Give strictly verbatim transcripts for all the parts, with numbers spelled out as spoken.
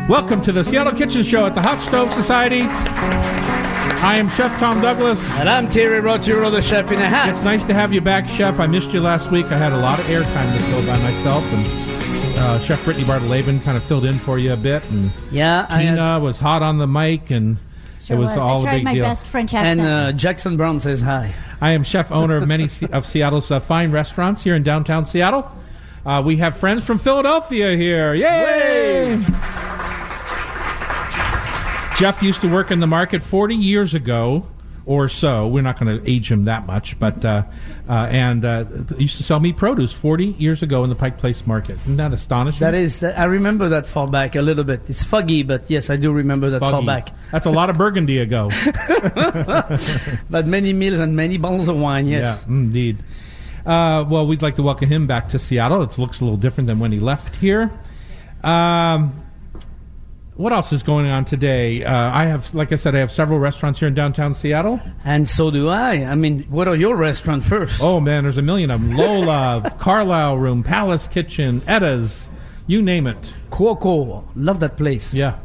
Welcome to the Seattle Kitchen Show at the Hot Stove Society. I am Chef Tom Douglas. And I'm Terry Roturo, the chef in a hat. It's nice to have you back, Chef. I missed you last week. I had a lot of airtime to fill by myself, and uh, Chef Brittany Bartolabin kind of filled in for you a bit. And yeah, Tina had... was hot on the mic, and sure it was, was. all I tried a big my deal. best French accent. And uh, Jackson Brown says hi. I am chef owner of many of Seattle's uh, fine restaurants here in downtown Seattle. Uh, we have friends from Philadelphia here. Yay! Yay! Jeff used to work in the market forty years ago or so. We're not going to age him that much, but uh, uh, and uh, used to sell meat produce forty years ago in the Pike Place Market. Isn't that astonishing? That is, I remember that far back a little bit. It's foggy, but yes, I do remember that foggy. far back. That's a lot of Burgundy ago. But many meals and many bottles of wine, yes. Yeah, indeed. Uh, well, we'd like to welcome him back to Seattle. It looks a little different than when he left here. Um... What else is going on today? Uh, I have, like I said, I have several restaurants here in downtown Seattle. And so do I. I mean, what are your restaurants first? Oh, man, there's a million of them. Lola, Carlisle Room, Palace Kitchen, Edda's, you name it. Cuoco. Love that place. Yeah.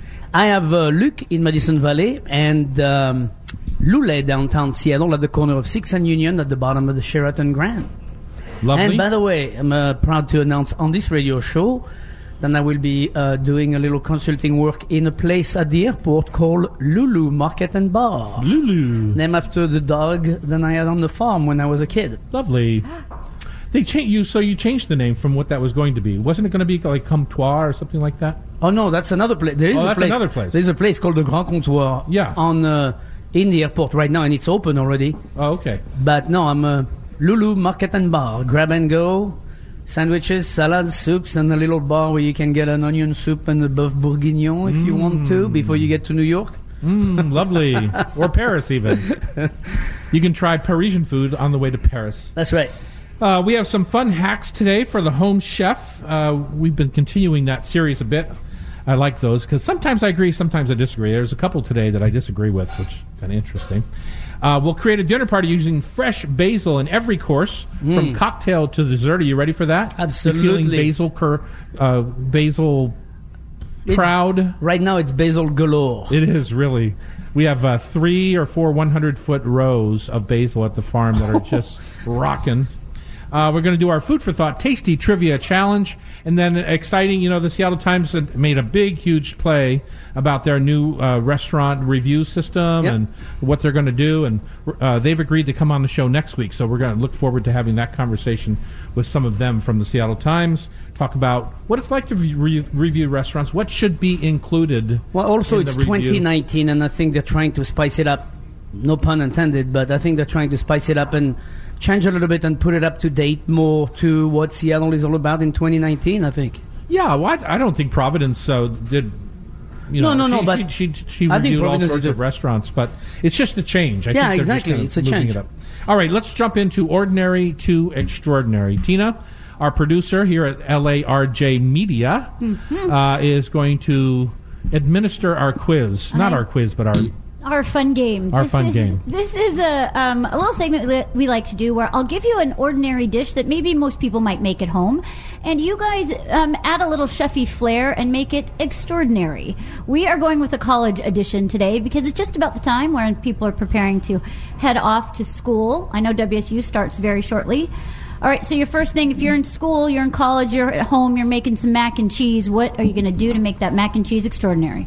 I have uh, Luc in Madison Valley and um, Lule downtown Seattle at the corner of sixth and Union at the bottom of the Sheraton Grand. Lovely. And by the way, I'm uh, proud to announce on this radio show then I will be uh, doing a little consulting work in a place at the airport called Lulu Market and Bar. Lulu. Named after the dog that I had on the farm when I was a kid. Lovely. They changed you, so you changed the name from what that was going to be. Wasn't it going to be like Comptoir or something like that? Oh no, that's another place. There is oh, a that's place. another place. There's a place called the Grand Comptoir. Yeah. On uh, in the airport right now, and it's open already. Oh, okay. But no, I'm uh, Lulu Market and Bar. Grab and go. Sandwiches, salads, soups, and a little bar where you can get an onion soup and a boeuf bourguignon if mm. you want to before you get to New York. Mm, lovely. Or Paris, even. You can try Parisian food on the way to Paris. That's right. Uh, we have some fun hacks today for the home chef. Uh, we've been continuing that series a bit. I like those because sometimes I agree, sometimes I disagree. There's a couple today that I disagree with, which is kind of interesting. Uh, we'll create a dinner party using fresh basil in every course, mm. from cocktail to dessert. Are you ready for that? Absolutely. You feeling basil, cur- uh, basil it's, proud? Right now it's basil galore. It is, really. We have uh, three or four hundred-foot rows of basil at the farm that are just rocking. Uh, we're going to do our Food for Thought Tasty Trivia Challenge. And then exciting, you know, the Seattle Times made a big, huge play about their new uh, restaurant review system yep. and what they're going to do. And uh, they've agreed to come on the show next week. So we're going to look forward to having that conversation with some of them from the Seattle Times. Talk about what it's like to re- review restaurants. What should be included. Well, also in it's the twenty nineteen, and I think they're trying to spice it up. No pun intended, but I think they're trying to spice it up and change a little bit and put it up to date more to what Seattle is all about in twenty nineteen, I think. Yeah, well, I, I don't think Providence uh, did. You know, no, no, she, no. But she, she, she I think reviewed all Providence sorts of restaurants, but it's just a change. I yeah, think exactly. Just kind of it's a moving change. It up. All right, let's jump into ordinary to extraordinary. Tina, our producer here at L A R J Media, mm-hmm. uh, is going to administer our quiz. Not I- our quiz, but our. Our fun game. Our this fun is, game. This is a, um, a little segment that we like to do where I'll give you an ordinary dish that maybe most people might make at home, and you guys um, add a little chefy flair and make it extraordinary. We are going with a college edition today because it's just about the time when people are preparing to head off to school. I know W S U starts very shortly. All right, so your first thing, if you're in school, you're in college, you're at home, you're making some mac and cheese, what are you going to do to make that mac and cheese extraordinary?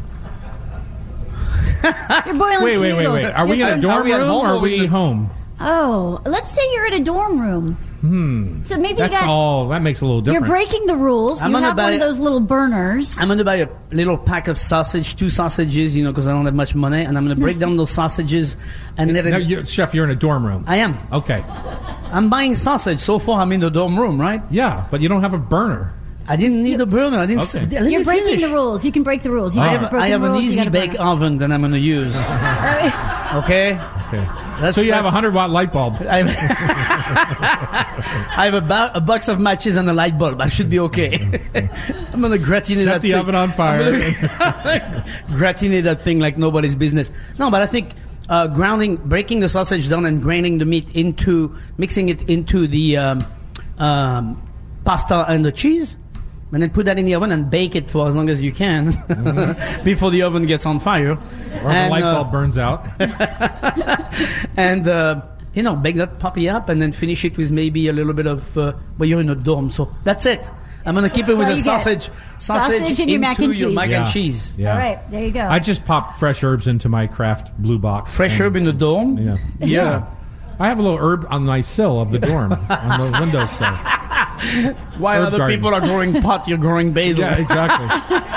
You're boiling wait, some wait, wait, noodles. wait. Are we You're in a putting- dorm are we at room home or or are we the- home? Oh, let's say you're in a dorm room. Hmm. So maybe That's you got. all. That makes a little You're difference. breaking the rules. I'm you gonna have one buy- of those little burners. I'm going to buy a little pack of sausage, two sausages, you know, because I don't have much money, and I'm going to break down those sausages and let No, it... you, Chef, you're in a dorm room. I am. Okay. I'm buying sausage. So far, I'm in the dorm room, right? Yeah, but you don't have a burner. I didn't need a burner. I didn't. Okay. S- let You're me breaking finish. the rules. You can break the rules. You I guys have, broken I have the an rules, you easy gotta burn bake it. oven that I'm going to use. Okay? Okay. That's, So you have a that's- hundred watt light bulb. I have, I have a, ba- a box of matches and a light bulb. I should be okay. I'm going to gratinate Set that the thing. oven on fire. Gratinate that thing like nobody's business. No, but I think uh, grounding, breaking the sausage down and grinding the meat into, mixing it into the um, um, pasta and the cheese. and then put that in the oven and bake it for as long as you can Mm-hmm. before the oven gets on fire. Or and, the light uh, bulb burns out. and uh, you know, bake that puppy up and then finish it with maybe a little bit of. Uh, well, you're in a dorm, so that's it. I'm gonna keep it with all a you get. sausage, sausage, Sausage and your into mac and your cheese. mac Yeah. and cheese. Yeah. All right, there you go. I just pop fresh herbs into my Kraft blue box. Fresh and- herb in the dorm. Yeah. Yeah. I have a little herb on my sill of the dorm, on the windowsill. While Herb other garden. people are growing pot, you're growing basil. Yeah, exactly.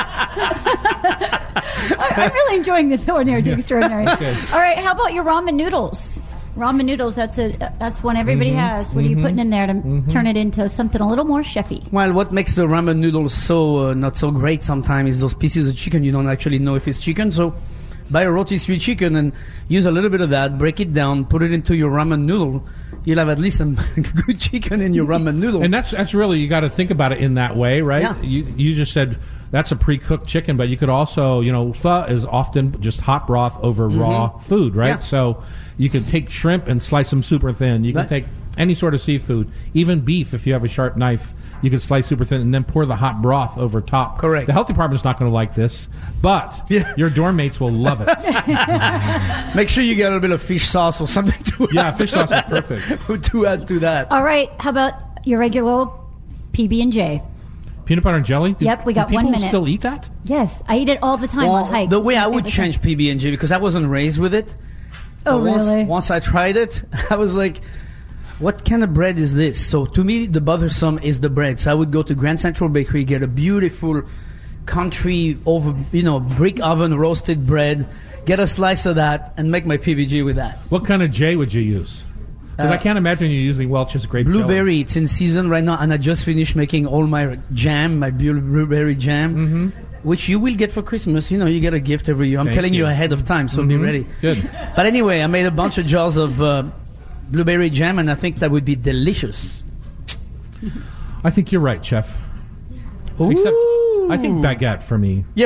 I, I'm really enjoying this ordinary to extraordinary. Okay. All right, how about your ramen noodles? Ramen noodles, that's a that's one everybody Mm-hmm. has. What are you putting in there to turn it into something a little more chefy? Well, what makes the ramen noodles so uh, not so great sometimes is those pieces of chicken. You don't actually know if it's chicken, so buy a rotisserie chicken and use a little bit of that, break it down, put it into your ramen noodle. You'll have at least some good chicken in your ramen noodle. And that's that's really, you got to think about it in that way, right? Yeah. You you just said that's a pre-cooked chicken, but you could also, you know, pho is often just hot broth over raw food, right? Yeah. So you can take shrimp and slice them super thin. You can That- take any sort of seafood, even beef if you have a sharp knife. You can slice super thin and then pour the hot broth over top. Correct. The health department's not going to like this, but Yeah. your dorm mates will love it. Make sure you get a little bit of fish sauce or something to Yeah, add fish to sauce is that. perfect. to add to that. All right, how about your regular old P B and J? Peanut butter and jelly? Do- Yep, we got do one people minute. still eat that? Yes, I eat it all the time Well, on hikes. the way It's my I would favorite change thing. P B and J, because I wasn't raised with it. Oh, But once, really? Once I tried it, I was like, what kind of bread is this? So to me, the bothersome is the bread. So I would go to Grand Central Bakery, get a beautiful country over, you know, brick oven roasted bread, get a slice of that, and make my P B J with that. What kind of J would you use? Because Uh, I can't imagine you using Welch's grape jelly. Blueberry, it's in season right now, and I just finished making all my jam, my blu- blueberry jam, which you will get for Christmas. You know, you get a gift every year. I'm Thank telling you. you. ahead of time, so be Mhm. ready. Good. But anyway, I made a bunch of jars of uh, blueberry jam, and I think that would be delicious. I think you're right, Chef. Except, I think baguette for me. Yeah,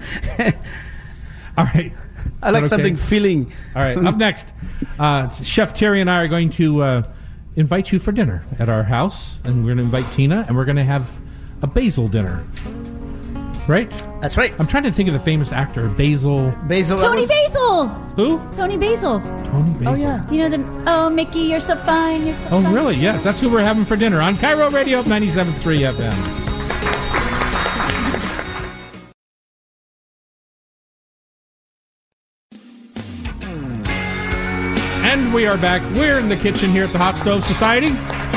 All right. I like Is that okay? something filling. All right. Up next, uh, Chef Terry and I are going to uh, invite you for dinner at our house, and we're going to invite Tina, and we're going to have a basil dinner. Right? That's right. I'm trying to think of the famous actor, Basil. Basil. Tony that was- Basil. Who? Tony Basil. Tony Basil. Oh yeah. You know the oh Mickey, you're so fine. You're so Oh, fine. really? Yes. That's who we're having for dinner on Cairo Radio ninety-seven point three F M. And we are back. We're in the kitchen here at the Hot Stove Society.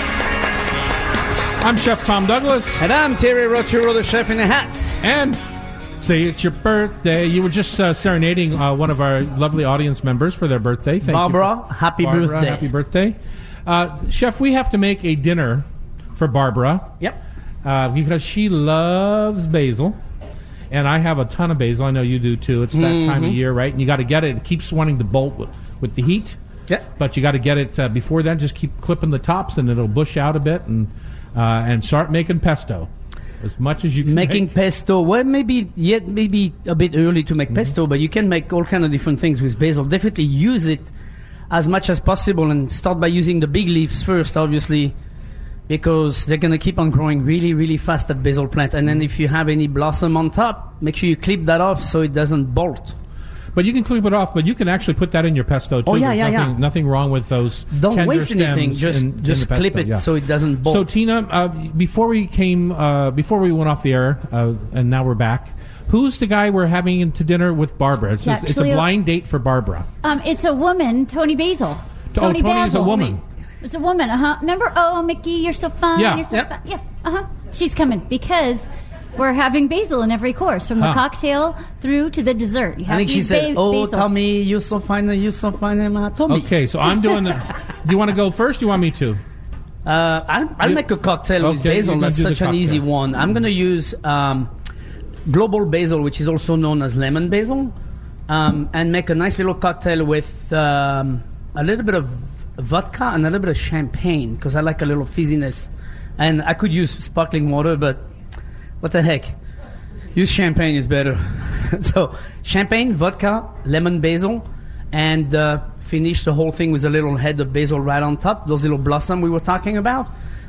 I'm Chef Tom Douglas. And I'm Terry Roturo, the chef in a hat. And say it's your birthday. You were just uh, serenading uh, one of our lovely audience members for their birthday. Thank Barbara, you for- happy Barbara, birthday. Happy birthday. Uh, Chef, we have to make a dinner for Barbara Yep. uh, because she loves basil. And I have a ton of basil. I know you do too. It's that time Mm-hmm. of year, right? And you got to get it. It keeps wanting to bolt with, with the heat. Yep. But you got to get it uh, before then. Just keep clipping the tops, and it'll bush out a bit, and uh, and start making pesto as much as you can. Making make. pesto. Well, maybe yet maybe a bit early to make pesto, but you can make all kind of different things with basil. Definitely use it as much as possible, and start by using the big leaves first, obviously, because they're gonna keep on growing really, really fast at basil plant. And then if you have any blossom on top, make sure you clip that off so it doesn't bolt. But you can clip it off. But you can actually put that in your pesto too. Oh, yeah, There's yeah, nothing, yeah. Nothing wrong with those. Don't tender waste anything. stems Just in- in just the clip pesto, it yeah. so it doesn't bolt. So Tina, uh, before we came, uh, before we went off the air, uh, and now we're back. Who's the guy we're having to dinner with Barbara? It's, a, it's a Actually, blind date for Barbara. Um, it's a woman, Tony Basil. Oh, Tony Tony is a Basil. woman. It's a woman, uh huh. Remember, oh Mickey, you're so fine. Yeah. You're so Yep. fine. Yeah, uh huh. She's coming because we're having basil in every course, from the Huh. cocktail through to the dessert. You have I think to she use said, ba- "Oh, basil. Tommy, you're so fine, you're so fine, Emma, Tommy." Okay, so I'm doing the. Do you want to go first? Or you want me to? Uh, I'll, I'll You- make a cocktail with Okay, basil. you're gonna That's do the such an easy cocktail. one. I'm going to use um, global basil, which is also known as lemon basil, um, and make a nice little cocktail with um, a little bit of vodka and a little bit of champagne because I like a little fizziness. And I could use sparkling water, but what the heck? Use champagne is better. So champagne, vodka, lemon basil, and uh, finish the whole thing with a little head of basil right on top. Those little blossom we were talking about.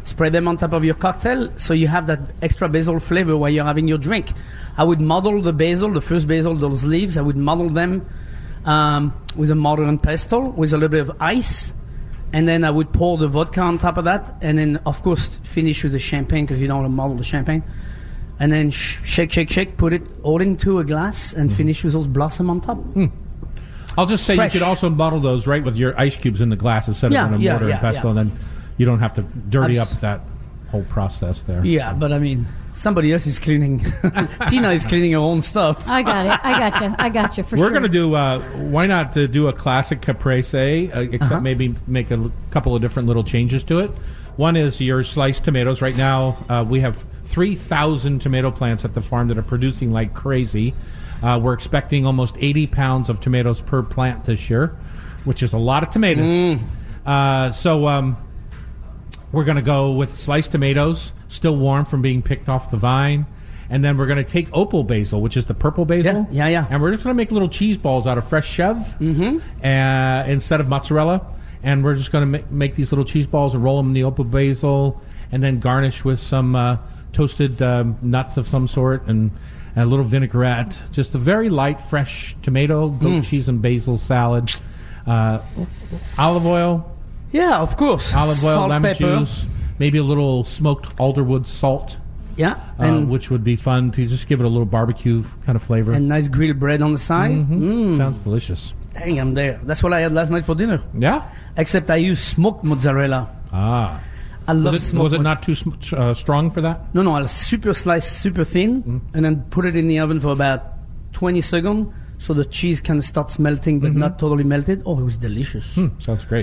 Spread them on top of your cocktail, so you have that extra basil flavor while you're having your drink. I would muddle the basil, the first basil, those leaves. I would muddle them um, with a mortar and pestle with a little bit of ice, and then I would pour the vodka on top of that, and then of course finish with the champagne because you don't want to muddle the champagne. And then sh- shake, shake, shake, put it all into a glass, and mm. finish with those blossom on top. Mm. I'll just say Fresh. You could also muddle those right with your ice cubes in the glass instead yeah, of in a yeah, mortar yeah, and pestle, yeah. and then you don't have to dirty Abs- up that whole process there. Yeah, but I mean, somebody else is cleaning. Tina is cleaning her own stuff. I got it. I got you. I got you for We're sure. going to do, uh, why not uh, do a classic caprese, uh, except Uh-huh. maybe make a l- couple of different little changes to it. One is your sliced tomatoes. Right now, uh, we have three thousand tomato plants at the farm that are producing like crazy. Uh, we're expecting almost eighty pounds of tomatoes per plant this year, which is a lot of tomatoes. Mm. Uh, so um, we're going to go with sliced tomatoes, still warm from being picked off the vine. And then we're going to take opal basil, which is the purple basil. Yeah, yeah, yeah. And we're just going to make little cheese balls out of fresh chev mm-hmm. uh, instead of mozzarella. And we're just going to ma- make these little cheese balls and roll them in the opal basil, and then garnish with some uh, toasted um, nuts of some sort and, and a little vinaigrette. Just a very light, fresh tomato, goat Mm. cheese, and basil salad. Uh, olive oil. Yeah, of course. Olive oil, Salt, lemon pepper. juice, maybe a little smoked alderwood salt. Yeah, Uh, and, which would be fun to just give it a little barbecue kind of flavor. and nice grilled bread on the side. Mhm. Mm. Sounds delicious. Dang, I'm there. That's what I had last night for dinner. Yeah. Except I used smoked mozzarella. Ah. I love Was it, smoked was it mo- not too sm- uh, strong for that? No, no, I'll super slice, super thin, Mm. and then put it in the oven for about twenty seconds so the cheese kind of starts melting but Mm-hmm. not totally melted. Oh, it was delicious. Hmm, sounds great.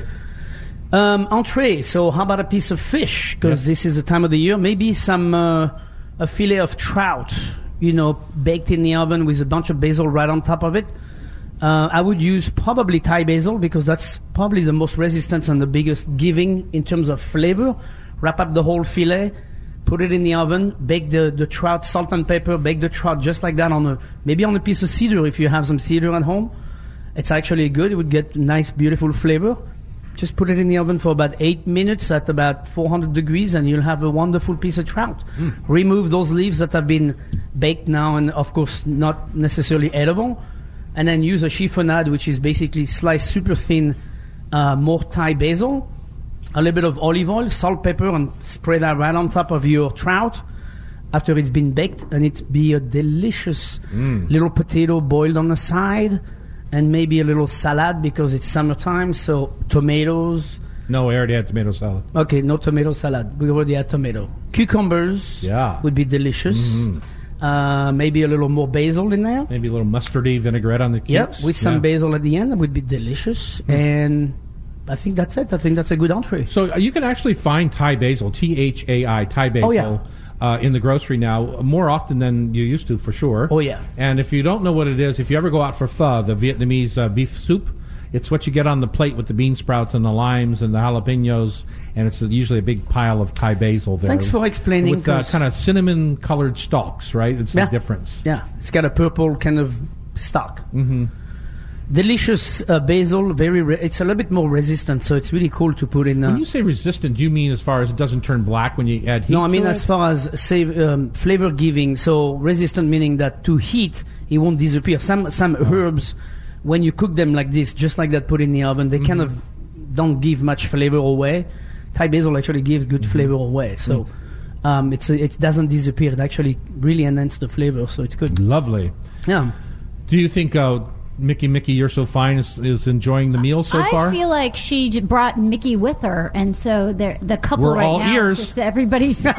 Um, entree. So how about a piece of fish? Because Yes. this is the time of the year. Maybe some uh, a fillet of trout, you know, baked in the oven with a bunch of basil right on top of it. Uh, I would use probably Thai basil because that's probably the most resistant and the biggest giving in terms of flavor. Wrap up the whole fillet, put it in the oven, bake the, the trout, salt and pepper, bake the trout just like that on a maybe on a piece of cedar if you have some cedar at home. It's actually good. It would get nice, beautiful flavor. Just put it in the oven for about eight minutes at about four hundred degrees, and you'll have a wonderful piece of trout. Mm. Remove those leaves that have been baked now and, of course, not necessarily edible. And then use a chiffonade, which is basically sliced super thin, uh, more Thai basil, a little bit of olive oil, salt, pepper, and spray that right on top of your trout after it's been baked, and it be a delicious Mm. little potato boiled on the side, and maybe a little salad because it's summertime, so tomatoes. No, we already had tomato salad. Okay, no tomato salad. We already had tomato. Cucumbers Yeah. would be delicious. Mhm. Uh, maybe a little more basil in there. Maybe a little mustardy vinaigrette on the Yep, cubes. with some Yeah. basil at the end. That would be delicious. And I think that's it. I think that's a good entree. So uh, you can actually find Thai basil, T H A I, Thai basil, Oh, yeah. uh, in the grocery now more often than you used to, for sure. Oh, yeah. And if you don't know what it is, if you ever go out for pho, the Vietnamese uh, beef soup, it's what you get on the plate with the bean sprouts and the limes and the jalapenos, and it's usually a big pile of Thai basil there. Thanks for explaining, With uh, 'cause- kind of cinnamon-colored stalks, right? It's the Yeah. difference. Yeah, it's got a purple kind of stock. Mm-hmm. Delicious uh, basil. Very. Re- it's a little bit more resistant, so it's really cool to put in. Uh, When you say resistant, do you mean as far as it doesn't turn black when you add heat no, I mean to as it? far as say um, flavor giving. So resistant meaning that to heat it won't disappear. Some some Oh. herbs, when you cook them like this, just like that, put in the oven, they kind Mm-hmm. of don't give much flavor away. Thai basil actually gives good Mm-hmm. flavor away. So um, it's it doesn't disappear. It actually really enhances the flavor. So it's good. Lovely. Yeah. Do you think uh, Mickey Mickey You're So Fine is, is enjoying the meal so I far? feel like she j- brought Mickey with her, and so they're- the couple We're right all now. ears. Just everybody's cute.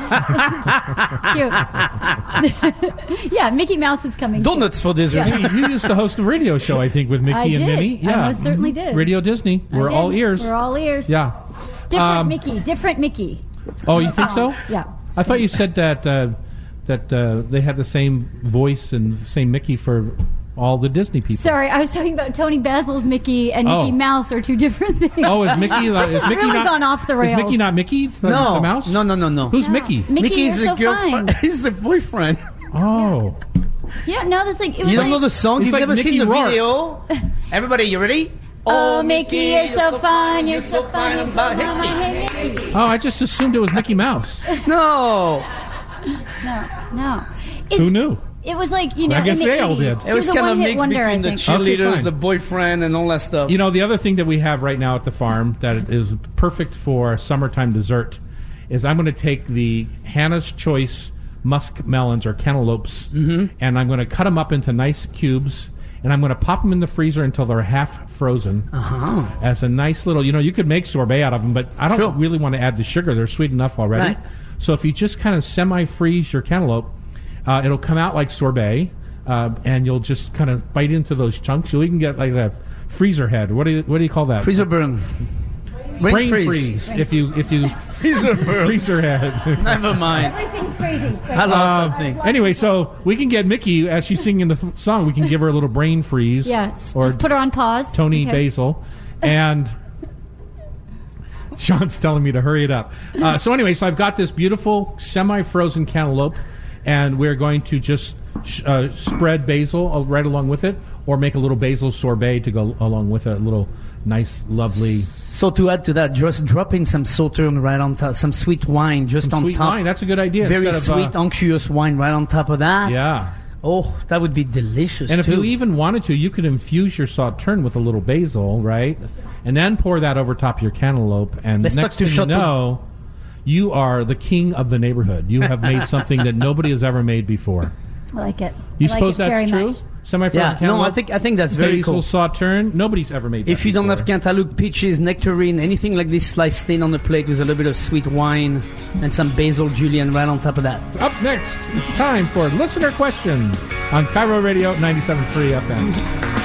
Yeah, Mickey Mouse is coming. too. Donuts for dessert. Yeah. you, you used to host a radio show, I think, with Mickey I and did. Minnie. I Yeah, most certainly Mhm. did. Radio Disney. I We're did. all ears. We're all ears. Yeah. Different Um, Mickey. Different Mickey. Oh, you think so? Yeah. I thought you said that uh, that uh, they had the same voice and same Mickey for all the Disney people. Sorry, I was talking about Tony Basil's Mickey and Oh. Mickey Mouse are two different things. Oh, is Mickey? Like, This is has Mickey really not, gone off the Is rails. Mickey not Mickey? The, No, the mouse? no, no, no, no. Who's No. Mickey? Mickey, Mickey you're is the so girlfriend. fine. He's the boyfriend. Oh, Yeah, no, that's like it was You don't like, know the song? It's You've like never Mickey seen the Rourke. video? Everybody, you ready? Oh, Mickey, you're so fine, you're so fine. About hey, Mickey. Oh, I just assumed it was Mickey Mouse. No. No, no. It's, Who knew? It was like, you know, I guess in the they all eighties. did. She It was a kind of one-hit mixed wonder, I between the think. cheerleaders, fine. the boyfriend, and all that stuff. You know, the other thing that we have right now at the farm that is perfect for summertime dessert is I'm going to take the Hannah's Choice musk melons or cantaloupes, Mm-hmm. and I'm going to cut them up into nice cubes, and I'm going to pop them in the freezer until they're half frozen. Uh-huh. As a nice little, you know, you could make sorbet out of them, but I don't Sure. really want to add the sugar. They're sweet enough already. Right. So if you just kind of semi-freeze your cantaloupe, uh, it'll come out like sorbet, uh, and you'll just kind of bite into those chunks. You'll even get like a freezer head. What do you what do you call that? Freezer burn. Brain, Brain freeze. freeze. If you if you Freezer burn. freezer head. Never mind. Everything's crazy. I lost that thing. Uh, anyway, so we can get Mickey as she's singing the f- song. We can give her a little brain freeze. Yeah, s- Or just put her on pause. Tony Okay. Basil, and Sean's telling me to hurry it up. Uh, so anyway, so I've got this beautiful semi-frozen cantaloupe, and we're going to just sh- uh, spread basil uh, right along with it, or make a little basil sorbet to go along with it. A little nice, lovely So to add to that, just drop in some sauterne right on top, some sweet wine just on sweet top. wine. That's a good idea. Very instead of, sweet, uh, unctuous wine right on top of that. yeah. Oh, that would be delicious. And if too. you even wanted to, you could infuse your sauterne with a little basil, right? And then pour that over top of your cantaloupe. And Best next to thing you shut the- know, you are the king of the neighborhood. You have made something that nobody has ever made before. I like it. You I like suppose it that's very true? much. Semi-frozen Yeah, no, cantaloupe? I think I think that's very basil cool. sauterne. Nobody's ever made that If you don't before. have cantaloupe, peaches, nectarine, anything like this sliced thin on the plate with a little bit of sweet wine and some basil julienne right on top of that. Up next, it's time for listener questions on Cairo Radio ninety-seven point three F M.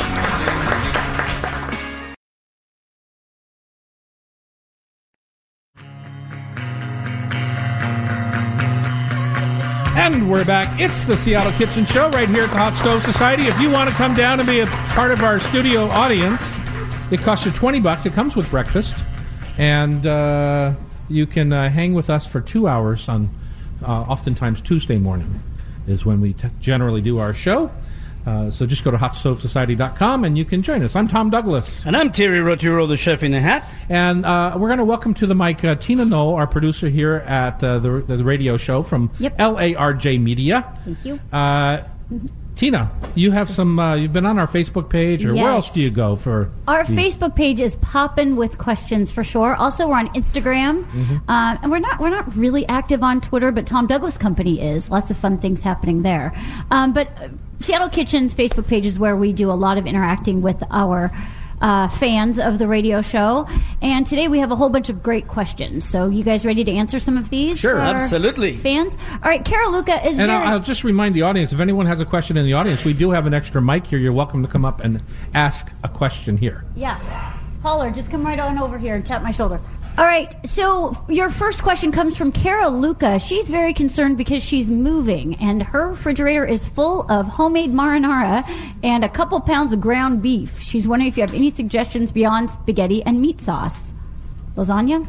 And we're back. It's the Seattle Kitchen Show right here at the Hot Stove Society. If you want to come down and be a part of our studio audience, it costs you twenty bucks. It comes with breakfast. And uh, you can uh, hang with us for two hours on uh, oftentimes Tuesday morning is when we t- generally do our show. Uh, so just go to hot stove society dot com and you can join us. I'm Tom Douglas. And I'm Thierry Roturo, the chef in a hat. And uh, we're going to welcome to the mic uh, Tina Knoll, our producer here at uh, the, the radio show from Yep. L A R J Media. Thank you. Uh, Tina, you have some. Uh, you've been on our Facebook page, or where Yes. else do you go for? Our the- Facebook page is poppin' with questions for sure. Also, we're on Instagram, Mm-hmm. um, and we're not we're not really active on Twitter, but Tom Douglas Company is. Lots of fun things happening there. Um, but uh, Seattle Kitchen's Facebook page is where we do a lot of interacting with our uh, fans of the radio show. And today we have a whole bunch of great questions. So, you guys ready to answer some of these? Sure, for our absolutely. Fans. All right, Carol Luca is And very. I'll, I'll just remind the audience: if anyone has a question in the audience, we do have an extra mic here. You're welcome to come up and ask a question here. Yeah. Holler, just come right on over here and tap my shoulder. All right, so your first question comes from Carol Luca. She's very concerned because she's moving, and her refrigerator is full of homemade marinara and a couple pounds of ground beef. She's wondering if you have any suggestions beyond spaghetti and meat sauce. Lasagna?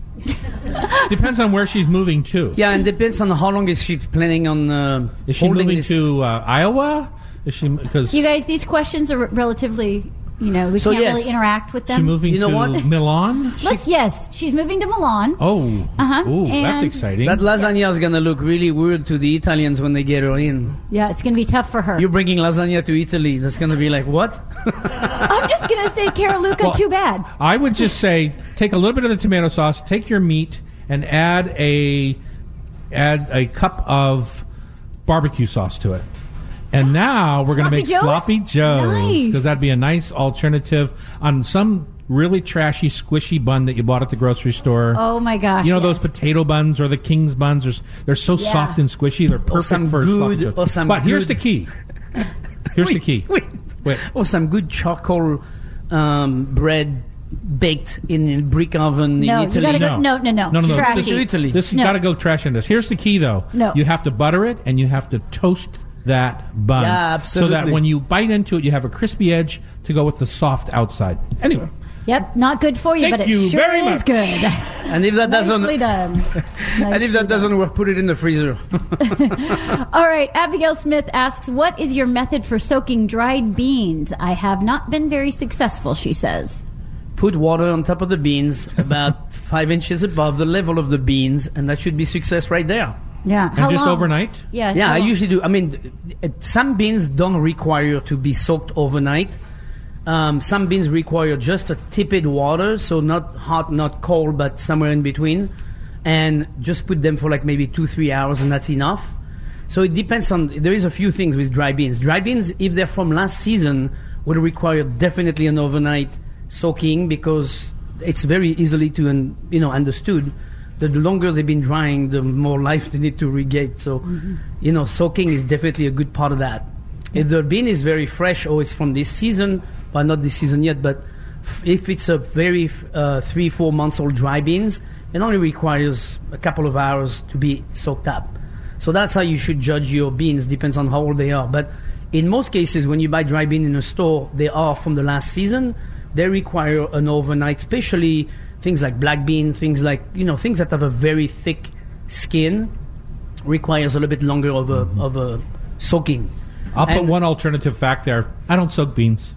Depends on where she's moving to. Yeah, and depends on how long is she planning on uh, Is she holding moving this. to uh, Iowa? Is she because You guys, these questions are relatively, you know, we So, can't yes. really interact with she them. moving You know to what? Milan? Let's, yes, she's moving to Milan. Oh, Uh-huh, Ooh, that's and- exciting. That lasagna is gonna look really weird to the Italians when they get her in. Yeah, it's going to be tough for her. You're bringing lasagna to Italy. That's gonna be like what? I'm just going to say, Carol Luca, Well, too bad. I would just say take a little bit of the tomato sauce, take your meat, and add a add a cup of barbecue sauce to it. And now we're going to Sloppy make Joes? sloppy joes Nice. because that'd be a nice alternative on some really trashy, squishy bun that you bought at the grocery store. Oh, my gosh. You know yes. those potato buns or the King's buns? They're, they're so Yeah. soft and squishy. They're perfect some for good- sloppy joes. or some But here's the good- key. Here's the key. Wait. Wait. Or some good charcoal um, bread baked in a brick oven No, in you Italy. gotta go- no, no, no. no, no, no. Trashy. This, To Italy. this has No. got to go trash in this. Here's the key, though. No. You have to butter it, and you have to toast that bun. Yeah, So that absolutely. when you bite into it, you have a crispy edge to go with the soft outside. Anyway, Yep, not good for you, Thank but it you sure very is much. good. And if that doesn't, Nicely done. and if that doesn't work, put it in the freezer. All right, Abigail Smith asks, what is your method for soaking dried beans? I have not been very successful, she says. Put water on top of the beans, about five inches above the level of the beans, and that should be success right there. Yeah. And How just long? overnight? Yeah. Yeah, how I long? usually do. I mean, it, some beans don't require to be soaked overnight. Um, some beans require just a tepid water, so not hot, not cold, but somewhere in between. And just put them for like maybe two, three hours, and that's enough. So it depends on, there is a few things with dry beans. Dry beans, if they're from last season, will require definitely an overnight soaking because it's very easily to, un, you know, understood. The longer they've been drying, the more life they need to regain. So, mm-hmm. you know, soaking is definitely a good part of that. Yeah. If the bean is very fresh or it's from this season, well, not this season yet, but f- if it's a very uh, three, four months old dry beans, it only requires a couple of hours to be soaked up. So that's how you should judge your beans, depends on how old they are. But in most cases, when you buy dry bean in a store, they are from the last season. They require an overnight, especially things like black bean, things like, you know, things that have a very thick skin requires a little bit longer of a, mm-hmm. of a soaking. I'll and put one alternative fact there. I don't soak beans.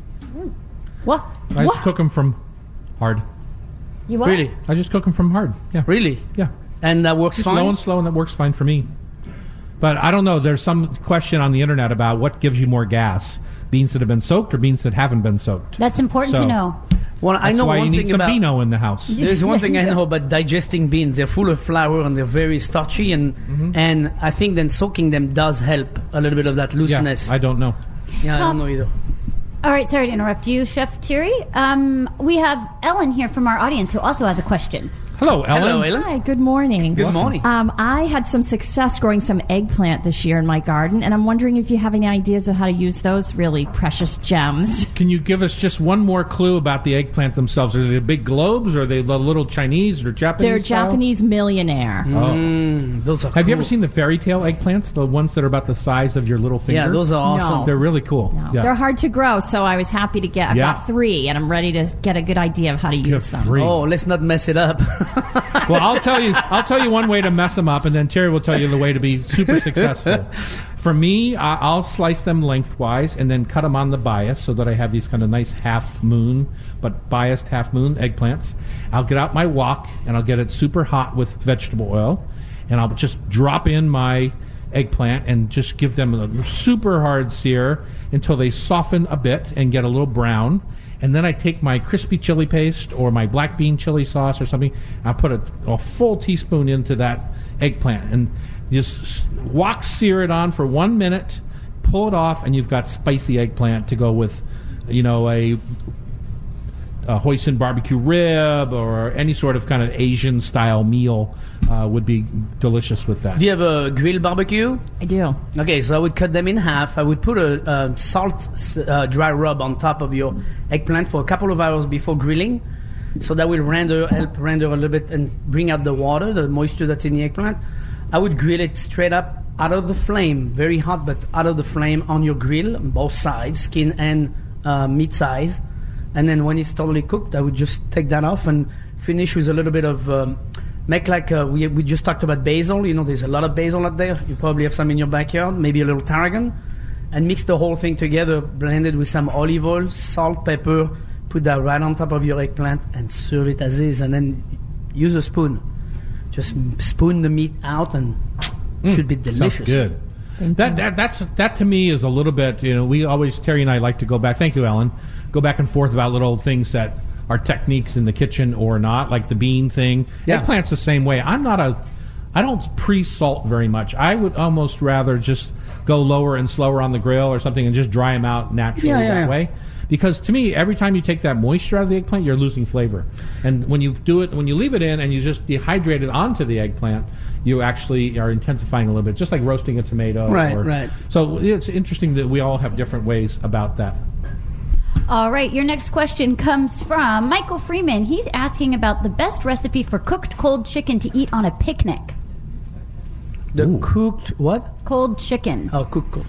What? I what? just cook them from hard. You what? Really? I just cook them from hard. Yeah. Really? Yeah. And that works Just fine? low and slow, and that works fine for me. But I don't know. There's some question on the internet about what gives you more gas: beans that have been soaked or beans that haven't been soaked. That's important So, to know. Well, I That's know why one you need thing some about... Beano in the house. There's one thing I know about digesting beans. They're full of flour and they're very starchy, and Mm-hmm. and I think then soaking them does help a little bit of that Yeah, looseness. I don't know. Yeah, I Tom- don't know either. All right, sorry to interrupt you, Chef Thierry. Um, we have Ellen here from our audience who also has a question. Hello, Ellen. Hello, Ellen. Hi, good morning. Good morning. Um, I had some success growing some eggplant this year in my garden, and I'm wondering if you have any ideas of how to use those really precious gems. Can you give us just one more clue about the eggplant themselves? Are they the big globes, or are they the little Chinese or Japanese? They're style? Japanese millionaire. Oh. Mm, those are Have you ever cool. seen the fairy tale eggplants? The ones that are about the size of your little finger? Yeah, those are awesome. No. They're really cool. No, Yeah. They're hard to grow, so I was happy to get. I've Yeah. got three, and I'm ready to get a good idea of how to use them. Three. Oh, let's not mess it up. Well, I'll tell you. I'll tell you one way to mess them up, and then Terry will tell you the way to be super successful. For me, I- I'll slice them lengthwise and then cut them on the bias so that I have these kind of nice half moon, but biased half moon eggplants. I'll get out my wok and I'll get it super hot with vegetable oil, and I'll just drop in my eggplant and just give them a super hard sear until they soften a bit and get a little brown. And then I take my crispy chili paste or my black bean chili sauce or something. I put a, a full teaspoon into that eggplant and just wok sear it on for one minute, pull it off, and you've got spicy eggplant to go with, you know, a, a hoisin barbecue rib or any sort of kind of Asian style meal uh, would be delicious with that. Do you have a grill barbecue? I do. Okay, so I would cut them in half. I would put a, a salt uh, dry rub on top of your eggplant for a couple of hours before grilling. So that will render, help render a little bit and bring out the water, the moisture that's in the eggplant. I would grill it straight up out of the flame, very hot, but out of the flame on your grill, on both sides, skin and uh, meat size. And then when it's totally cooked, I would just take that off and finish with a little bit of... Um, Make like uh, we we just talked about basil. You know, there's a lot of basil out there. You probably have some in your backyard. Maybe a little tarragon, and mix the whole thing together. Blend it with some olive oil, salt, pepper. Put that right on top of your eggplant and serve it as is. And then use a spoon. Just spoon the meat out, and it should be delicious. Sounds good. That, that that's that to me is a little bit. You know, we always Terry and I like to go back. Thank you, Ellen. Go back and forth about little things that are techniques in the kitchen or not, like the bean thing. Yeah. Eggplant's the same way. I'm not a, I don't pre-salt very much. I would almost rather just go lower and slower on the grill or something and just dry them out naturally Yeah, yeah, that yeah. way. Because to me, every time you take that moisture out of the eggplant, you're losing flavor. And when you do it, when you leave it in and you just dehydrate it onto the eggplant, you actually are intensifying a little bit, just like roasting a tomato. Right, or, right. So it's interesting that we all have different ways about that. All right, your next question comes from Michael Freeman. He's asking about the best recipe for cooked cold chicken to eat on a picnic. The Ooh. cooked what? Cold chicken. Oh, cooked. cooked.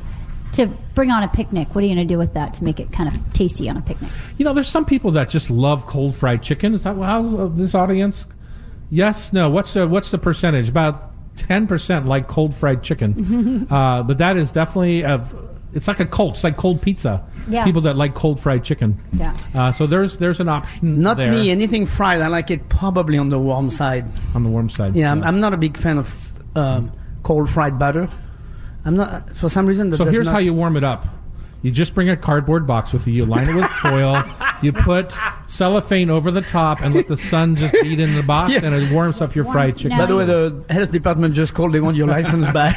to bring on a picnic. What are you going to do with that to make it kind of tasty on a picnic? You know, there's some people that just love cold fried chicken. Is that how uh, this audience? Yes, no. What's the what's the percentage? About ten percent like cold fried chicken. uh, but that is definitely a. It's like a cult. It's like cold pizza. Yeah. People that like cold fried chicken. Yeah. Uh, so there's there's an option. Not there me. Anything fried, I like it probably on the warm side. on the warm side. Yeah, I'm, I'm not a big fan of um, cold fried butter. I'm not for some reason. That So does here's not, how you warm it up. You just bring a cardboard box with you. You line it with foil. You put cellophane over the top and let the sun just beat in the box, Yeah. and it warms up your Warm- fried chicken. now By the way, the health department just called. They want your license back.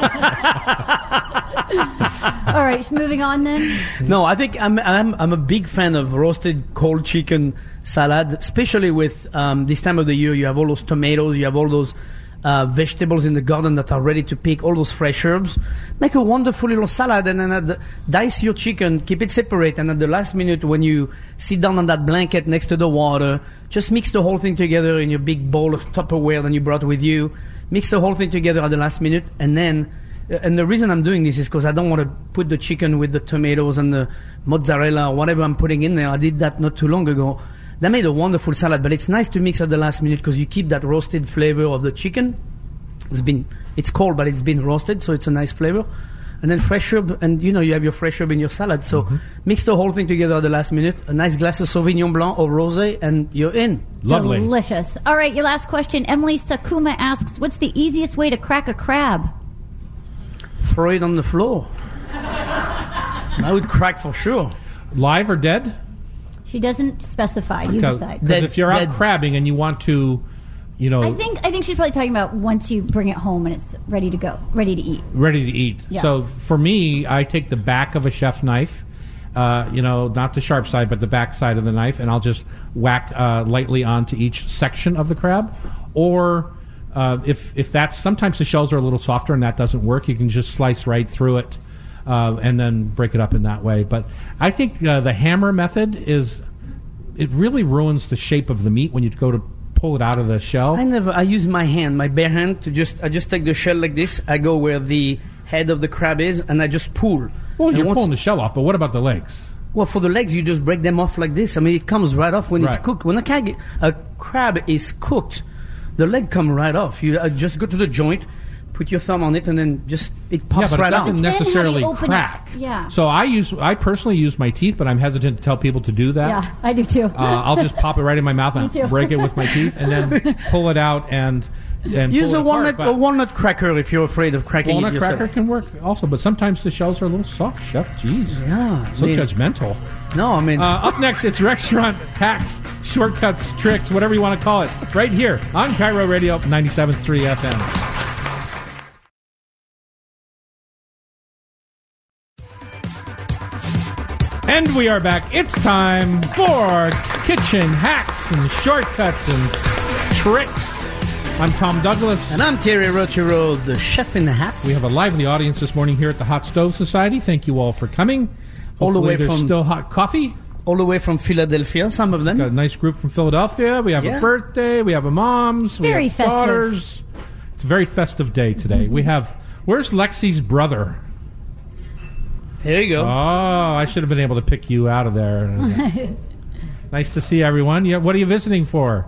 All right, moving on then. No, I think I'm I'm I'm a big fan of roasted cold chicken salad, especially with um, this time of the year. You have all those tomatoes, you have all those uh, vegetables in the garden that are ready to pick, all those fresh herbs. Make a wonderful little salad, and then at the, dice your chicken, keep it separate, and at the last minute when you sit down on that blanket next to the water, just mix the whole thing together in your big bowl of Tupperware that you brought with you. Mix the whole thing together at the last minute, and then. And the reason I'm doing this is because I don't want to put the chicken with the tomatoes and the mozzarella or whatever I'm putting in there. I did that not too long ago. That made a wonderful salad, but it's nice to mix at the last minute because you keep that roasted flavor of the chicken. It's been, it's cold, but it's been roasted, so it's a nice flavor. And then fresh herb, and you know, you have your fresh herb in your salad. So Mm-hmm. mix the whole thing together at the last minute. A nice glass of Sauvignon Blanc or Rosé, and you're in. Lovely. Delicious. All right, your last question. Emily Sakuma asks, what's the easiest way to crack a crab? Throw it on the floor. I would crack for sure. Live or dead? She doesn't specify. You Because decide. Dead- if you're out dead. crabbing and you want to, you know, I think I think she's probably talking about once you bring it home and it's ready to go, ready to eat. ready to eat. Yeah. So for me, I take the back of a chef knife, uh, you know, not the sharp side, but the back side of the knife, and I'll just whack uh, lightly onto each section of the crab. Or uh, if if that's sometimes the shells are a little softer and that doesn't work, you can just slice right through it uh, and then break it up in that way. But I think uh, the hammer method is it really ruins the shape of the meat when you go to pull it out of the shell. I never. I use my hand, my bare hand, to just. I just take the shell like this. I go where the head of the crab is, and I just pull. Well, And you're once- pulling the shell off, but what about the legs? Well, for the legs, you just break them off like this. I mean, it comes right off when it's Right. cooked. When a, cag- a crab is cooked, the leg come right off. You uh, just go to the joint, put your thumb on it, and then just it pops Yeah, but right it out. doesn't Then how do you necessarily open it? crack. Yeah. So I use, I personally use my teeth, but I'm hesitant to tell people to do that. Yeah, I do too. Uh, I'll just pop it right in my mouth and Me too. break it with my teeth, and then pull it out and and Use pull a it walnut, apart. a walnut cracker if you're afraid of But cracking walnut it yourself. cracker can work also, but sometimes the shells are a little soft, Chef. Jeez, Yeah, so I mean- judgmental. No, I mean, Uh, up next, it's restaurant hacks, shortcuts, tricks, whatever you want to call it, right here on Cairo Radio ninety-seven point three F M. And we are back. It's time for kitchen hacks and shortcuts and tricks. I'm Tom Douglas. and I'm Terry Rotero, the chef in the hat. We have a lively audience this morning here at the Hot Stove Society. Thank you all for coming. All the Hopefully way there's from- still hot coffee. all the way from Philadelphia, some of them. Got a nice group from Philadelphia. We have Yeah. a birthday. We have a mom's. we very have festive. daughters. It's a very festive day today. We have. Where's Lexi's brother? Here you go. Oh, I should have been able to pick you out of there. Nice to see everyone. Yeah, what are you visiting for?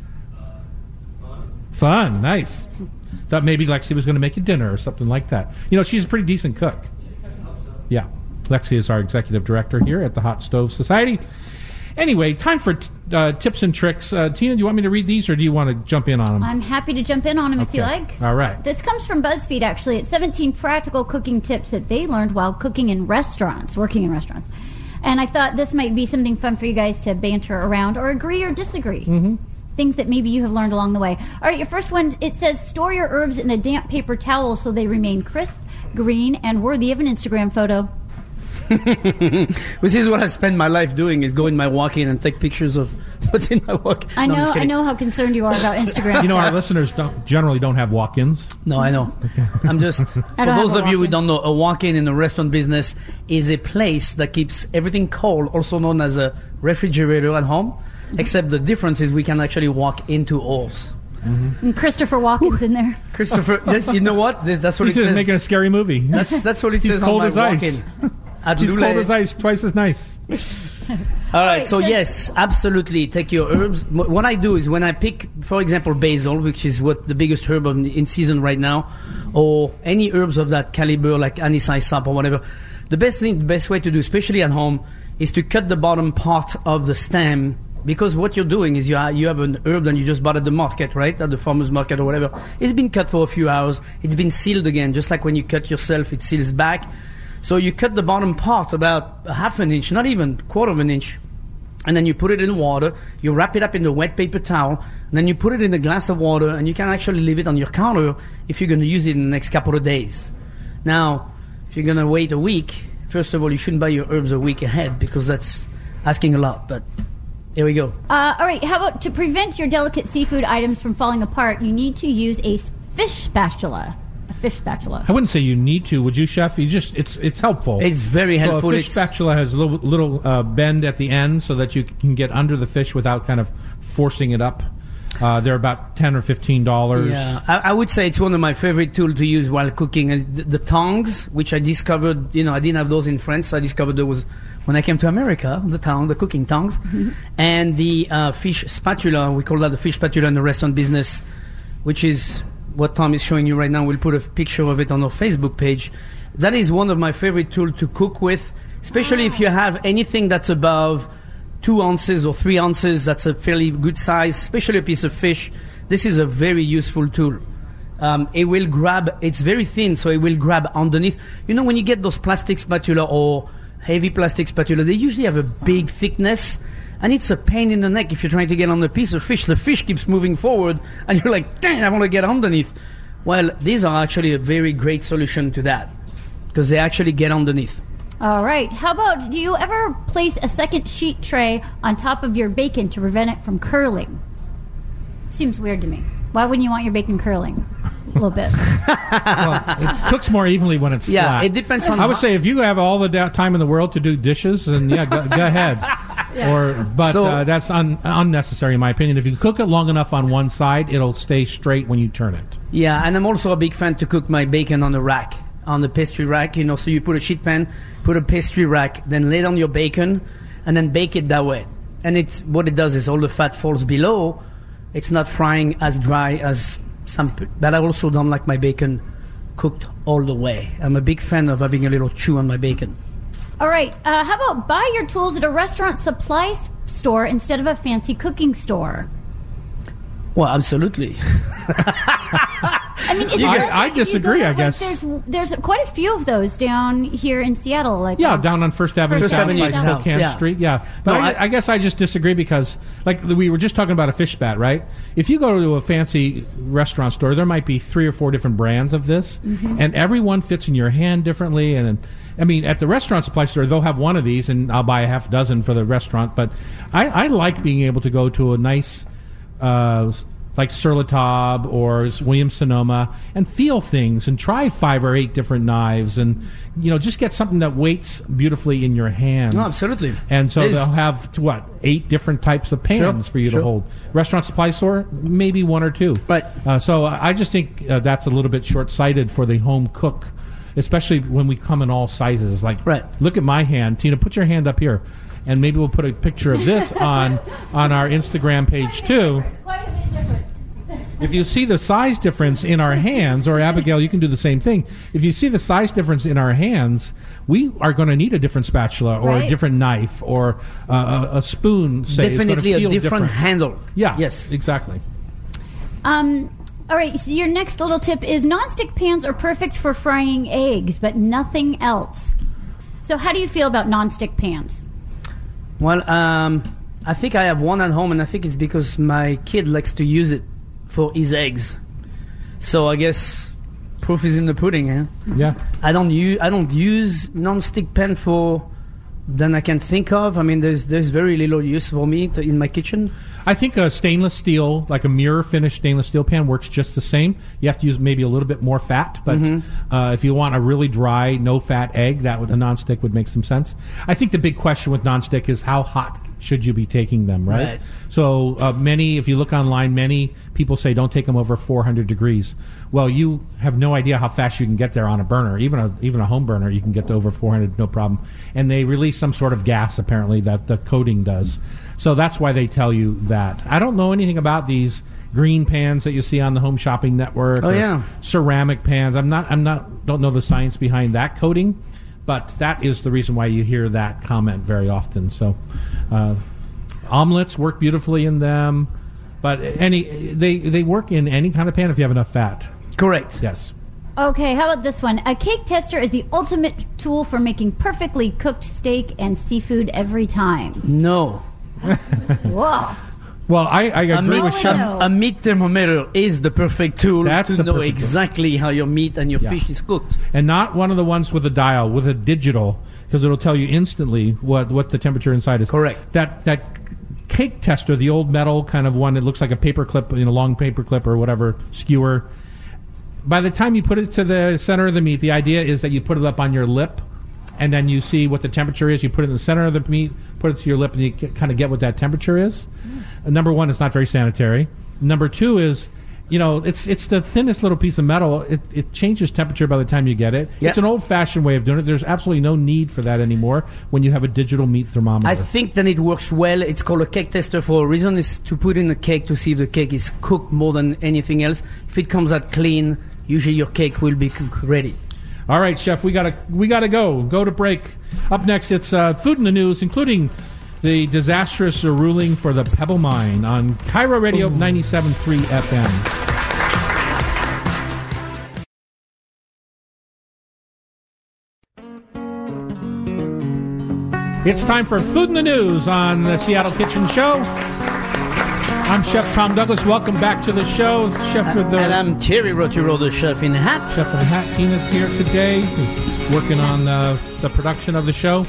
Fun. Nice. Thought maybe Lexi was going to make you dinner or something like that. You know, she's a pretty decent cook. Yeah. Lexi is our executive director here at the Hot Stove Society. Anyway, time for t- uh, tips and tricks. Uh, Tina, do you want me to read these, or do you want to jump in on them? I'm happy to jump in on them if you Okay. like. All right. This comes from BuzzFeed, actually. It's seventeen practical cooking tips that they learned while cooking in restaurants, working in restaurants. And I thought this might be something fun for you guys to banter around or agree or disagree. Mm-hmm. Things that maybe you have learned along the way. All right, your first one, it says store your herbs in a damp paper towel so they remain crisp, green, and worthy of an Instagram photo. This is what I spend my life doing: is go in my walk-in and take pictures of what's in my walk. I No, I'm know, just I kidding. know how concerned you are about Instagram. You know, our listeners don't generally don't have walk-ins. No, I know. I'm just for don't have those a of you who walk-in. don't know, a walk-in in the restaurant business is a place that keeps everything cold, also known as a refrigerator at home. Mm-hmm. Except the difference is we can actually walk into ours. And Christopher Walken's in there. Christopher, yes, you know what? This, that's what He's it says. making a scary movie. That's that's what it He's says cold on as my ice. walk-in. At He's Lule. cold as ice, twice as nice. All right, right, so so- yes, absolutely. Take your herbs. Wh- What I do is when I pick, for example, basil, which is what the biggest herb of, in season right now, or any herbs of that caliber, like anise sap or whatever. The best thing, the best way to do, especially at home, is to cut the bottom part of the stem. Because what you're doing is you ha- you have an herb that you just bought at the market, right? At the farmer's market or whatever. It's been cut for a few hours. It's been sealed again, just like when you cut yourself, it seals back. So you cut the bottom part about a half an inch, not even quarter of an inch, and then you put it in water. You wrap it up in a wet paper towel, and then you put it in a glass of water, and you can actually leave it on your counter if you're going to use it in the next couple of days. Now, if you're going to wait a week, first of all, you shouldn't buy your herbs a week ahead because that's asking a lot. But here we go. Uh, all right, how about to prevent your delicate seafood items from falling apart, you need to use a s- fish spatula. A fish spatula. I wouldn't say you need to, would you, Chef? You just it's it's helpful. It's very helpful. So a fish It's- spatula has a little little uh, bend at the end so that you can get under the fish without kind of forcing it up. Uh, they're about ten or fifteen dollars. Yeah, I, I would say it's one of my favorite tools to use while cooking. And the, the tongs, which I discovered, you know, I didn't have those in France. I discovered there was when I came to America, the tongs, the cooking tongs, Mm-hmm. and the uh, fish spatula. We call that the fish spatula in the restaurant business, which is what Tom is showing you right now. We'll put a picture of it on our Facebook page. That is one of my favorite tools to cook with, especially if you have anything that's above two ounces or three ounces. That's a fairly good size, especially a piece of fish. This is a very useful tool. Um, it will grab, it's very thin, so it will grab underneath. You know, when you get those plastic spatula or heavy plastic spatula, they usually have a big thickness, and it's a pain in the neck if you're trying to get on a piece of fish. The fish keeps moving forward, and you're like, dang, I want to get underneath. Well, these are actually a very great solution to that, because they actually get underneath. All right, how about, do you ever place a second sheet tray on top of your bacon to prevent it from curling? Seems weird to me. Why wouldn't you want your bacon curling? A little bit. Well, it cooks more evenly when it's Yeah, flat. it depends on I would how- say if you have all the da- time in the world to do dishes, then yeah, go, go ahead. Or, but So- uh, that's un- unnecessary in my opinion. If you cook it long enough on one side, it'll stay straight when you turn it. Yeah, and I'm also a big fan to cook my bacon on a rack, on the pastry rack. You know, so you put a sheet pan, put a pastry rack, then lay down your bacon, and then bake it that way. And it's what it does is all the fat falls below. It's not frying as dry as some. p- But I also don't like my bacon cooked all the way. I'm a big fan of having a little chew on my bacon. All right, uh, how about buy your tools at a restaurant supply s- store instead of a fancy cooking store? Well, absolutely. I mean, is it I- less I like if you disagree, go to, I like, guess. There's there's quite a few of those down here in Seattle. Like Yeah, um, down on First Avenue, First south Avenue by south, Spokane yeah. Street. Yeah, but No, I, I- I guess I just disagree because, like, we were just talking about a fish spat, right? If you go to a fancy restaurant store, there might be three or four different brands of this, Mm-hmm. and every one fits in your hand differently. And I mean, at the restaurant supply store, they'll have one of these, and I'll buy a half dozen for the restaurant. But I, I like being able to go to a nice. Uh, like Sur La Table or Williams Sonoma, and feel things and try five or eight different knives, and you know, just get something that weights beautifully in your hand. No, absolutely. And so There's- they'll have to, what eight different types of pans Sure, for you sure. to hold. Restaurant supply store, maybe one or two. Right. Uh, so I just think uh, that's a little bit short sighted for the home cook, especially when we come in all sizes. Like, Right. look at my hand, Tina. Put your hand up here, and maybe we'll put a picture of this on on our Instagram page too. Quite a bit different. If you see the size difference in our hands, or Abigail, you can do the same thing. If you see the size difference in our hands, we are going to need a different spatula or a Right. different knife or uh, a, a spoon. Say, It's gonna Definitely a feel different, handle. Yeah. Yes. Exactly. Um, all right, so your next little tip is nonstick pans are perfect for frying eggs, but nothing else. So how do you feel about nonstick pans? Well, um, I think I have one at home, and I think it's because my kid likes to use it for his eggs. So I guess proof is in the pudding. Eh? Yeah. I don't use I don't use non-stick pan for than I can think of. I mean, there's there's very little use for me to, in my kitchen. I think a stainless steel, like a mirror finished stainless steel pan, works just the same. You have to use maybe a little bit more fat, but Mm-hmm. uh, if you want a really dry, no fat egg, that would a nonstick would make some sense. I think the big question with nonstick is how hot should you be taking them, right? Right. So uh, many, if you look online, many people say don't take them over four hundred degrees. Well, you have no idea how fast you can get there on a burner. Even a even a home burner, you can get to over four hundred, no problem. And they release some sort of gas, apparently, that the coating does. So that's why they tell you that. I don't know anything about these green pans that you see on the Home Shopping Network. Oh, or yeah. ceramic pans. I'm not. I'm not. Don't know the science behind that coating, but that is the reason why you hear that comment very often. So, uh, omelets work beautifully in them, but any they they work in any kind of pan if you have enough fat. Correct. Yes. Okay, how about this one? A cake tester is the ultimate tool for making perfectly cooked steak and seafood every time. No. Whoa. Well, I, I A agree meat, with Oh, Chef. no. a meat thermometer is the perfect tool That's to the know perfect tool. exactly how your meat and your Yeah. fish is cooked. And not one of the ones with a dial, with a digital, because it'll tell you instantly what, what the temperature inside is. Correct. That that cake tester, the old metal kind of one, it looks like a paper clip, you know, long paper clip or whatever, skewer. By the time you put it to the center of the meat, the idea is that you put it up on your lip, and then you see what the temperature is. You put it in the center of the meat, put it to your lip, and you get, kind of get what that temperature is. Uh, number one, it's not very sanitary. Number two is, you know, it's it's the thinnest little piece of metal. It, it changes temperature by the time you get it. Yep. It's an old-fashioned way of doing it. There's absolutely no need for that anymore when you have a digital meat thermometer. I think that it works well. It's called a cake tester for a reason. Is to put in a cake to see if the cake is cooked more than anything else. If it comes out clean, usually your cake will be cooked ready. All right, Chef, we gotta we gotta go. Go to break. Up next, it's uh, food in the news, including the disastrous uh, ruling for the Pebble Mine on Cairo Radio ninety-seven point three F M. It's time for Food in the News on the Seattle Kitchen Show. I'm Chef Tom Douglas. Welcome back to the show. Chef with the And I'm Thierry Roturo, the chef in hat. Chef and Hat Tina's here today, working on uh, the production of the show.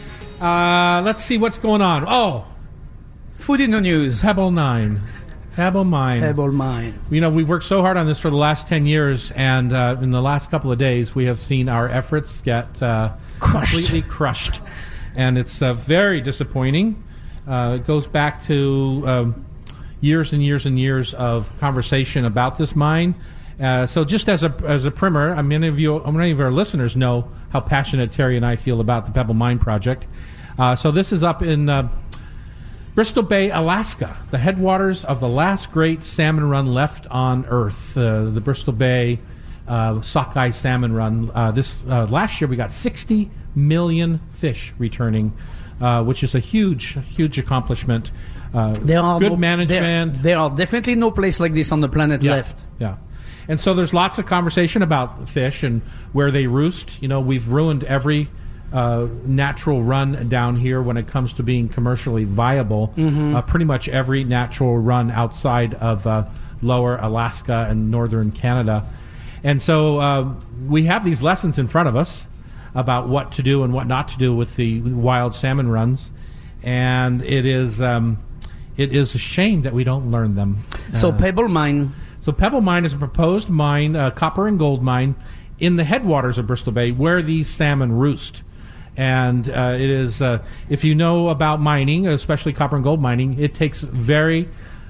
Uh, let's see what's going on. Oh, Food in the news. Pebble Nine. Pebble Mine. Pebble Mine. You know, we've worked so hard on this for the last ten years, and uh, in the last couple of days, we have seen our efforts get uh, Crushed. completely crushed. And it's uh, very disappointing. Uh, it goes back to um, years and years and years of conversation about this mine. Uh, so just as a as a primer, I mean, many of you, many of our listeners know how passionate Terry and I feel about the Pebble Mine project. Uh, so this is up in uh, Bristol Bay, Alaska, the headwaters of the last great salmon run left on Earth, uh, the Bristol Bay uh, sockeye salmon run. Uh, this uh, last year we got sixty million fish returning, uh, which is a huge, huge accomplishment. Uh, There are good no, management. There, there are definitely no place like this on the planet Yeah, left. yeah. And so there's lots of conversation about fish and where they roost. You know, we've ruined every uh, natural run down here when it comes to being commercially viable. Mm-hmm. Uh, pretty much every natural run outside of uh, lower Alaska and northern Canada. And so uh, we have these lessons in front of us about what to do and what not to do with the wild salmon runs. And it is um, it is a shame that we don't learn them. So Uh, Pebble Mine. so Pebble Mine is a proposed mine, uh, copper and gold mine, in the headwaters of Bristol Bay, where these salmon roost. And uh, it is, uh, if you know about mining, especially copper and gold mining, it takes very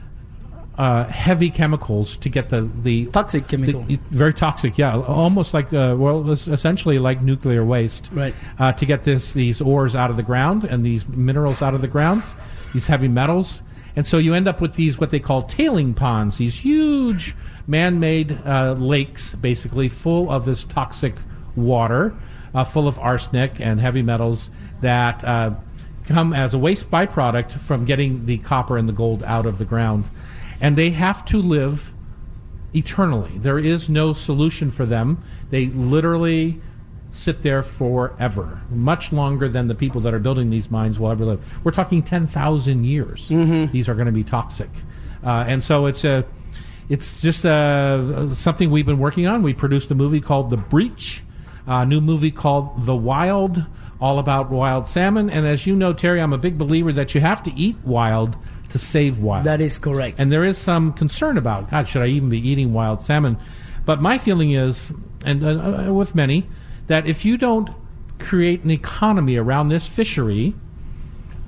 uh, heavy chemicals to get the the Toxic chemical. the- very toxic, yeah, almost like uh, well, es- essentially like nuclear waste. Right. Uh, to get this these ores out of the ground and these minerals out of the ground, these heavy metals. And so you end up with these, what they call tailing ponds, these huge man-made uh, lakes, basically, full of this toxic water, uh, full of arsenic and heavy metals that uh, come as a waste byproduct from getting the copper and the gold out of the ground. And they have to live eternally. There is no solution for them. They literally sit there forever, much longer than the people that are building these mines will ever live. We're talking ten thousand years. Mm-hmm. These are going to be toxic. Uh, and so it's a, it's just uh, something we've been working on. We produced a movie called The Breach, a new movie called The Wild, all about wild salmon. And as you know, Terry, I'm a big believer that you have to eat wild to save wild. That is correct. And there is some concern about, God, should I even be eating wild salmon? But my feeling is, and uh, uh, with many, that if you don't create an economy around this fishery,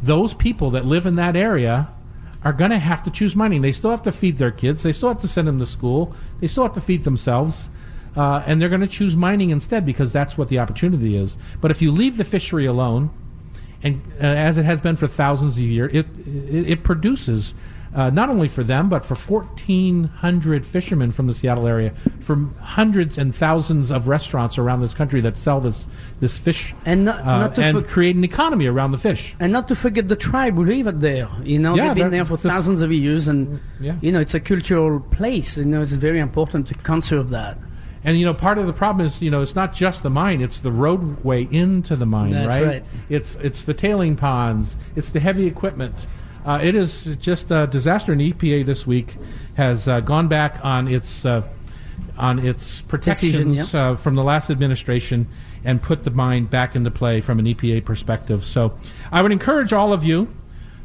those people that live in that area are going to have to choose mining. They still have to feed their kids. They still have to send them to school. They still have to feed themselves. Uh, and they're going to choose mining instead because that's what the opportunity is. But if you leave the fishery alone, and uh, as it has been for thousands of years, it, it, it produces uh, not only for them, but for fourteen hundred fishermen from the Seattle area, for hundreds and thousands of restaurants around this country that sell this this fish, And not- uh, not to and for- create an economy around the fish. And not to forget the tribe who live there. You know, Yeah, they've been they're- there for thousands of years, and Yeah. you know, it's a cultural place. You know, it's very important to conserve that. And, you know, part of the problem is, you know, it's not just the mine, it's the roadway into the mine, That's right? right. It's it's the tailing ponds, it's the heavy equipment. Uh, it is just a disaster, and E P A this week has uh, gone back on its uh, on its protections Decision, uh, from the last administration and put the mine back into play from an E P A perspective. So I would encourage all of you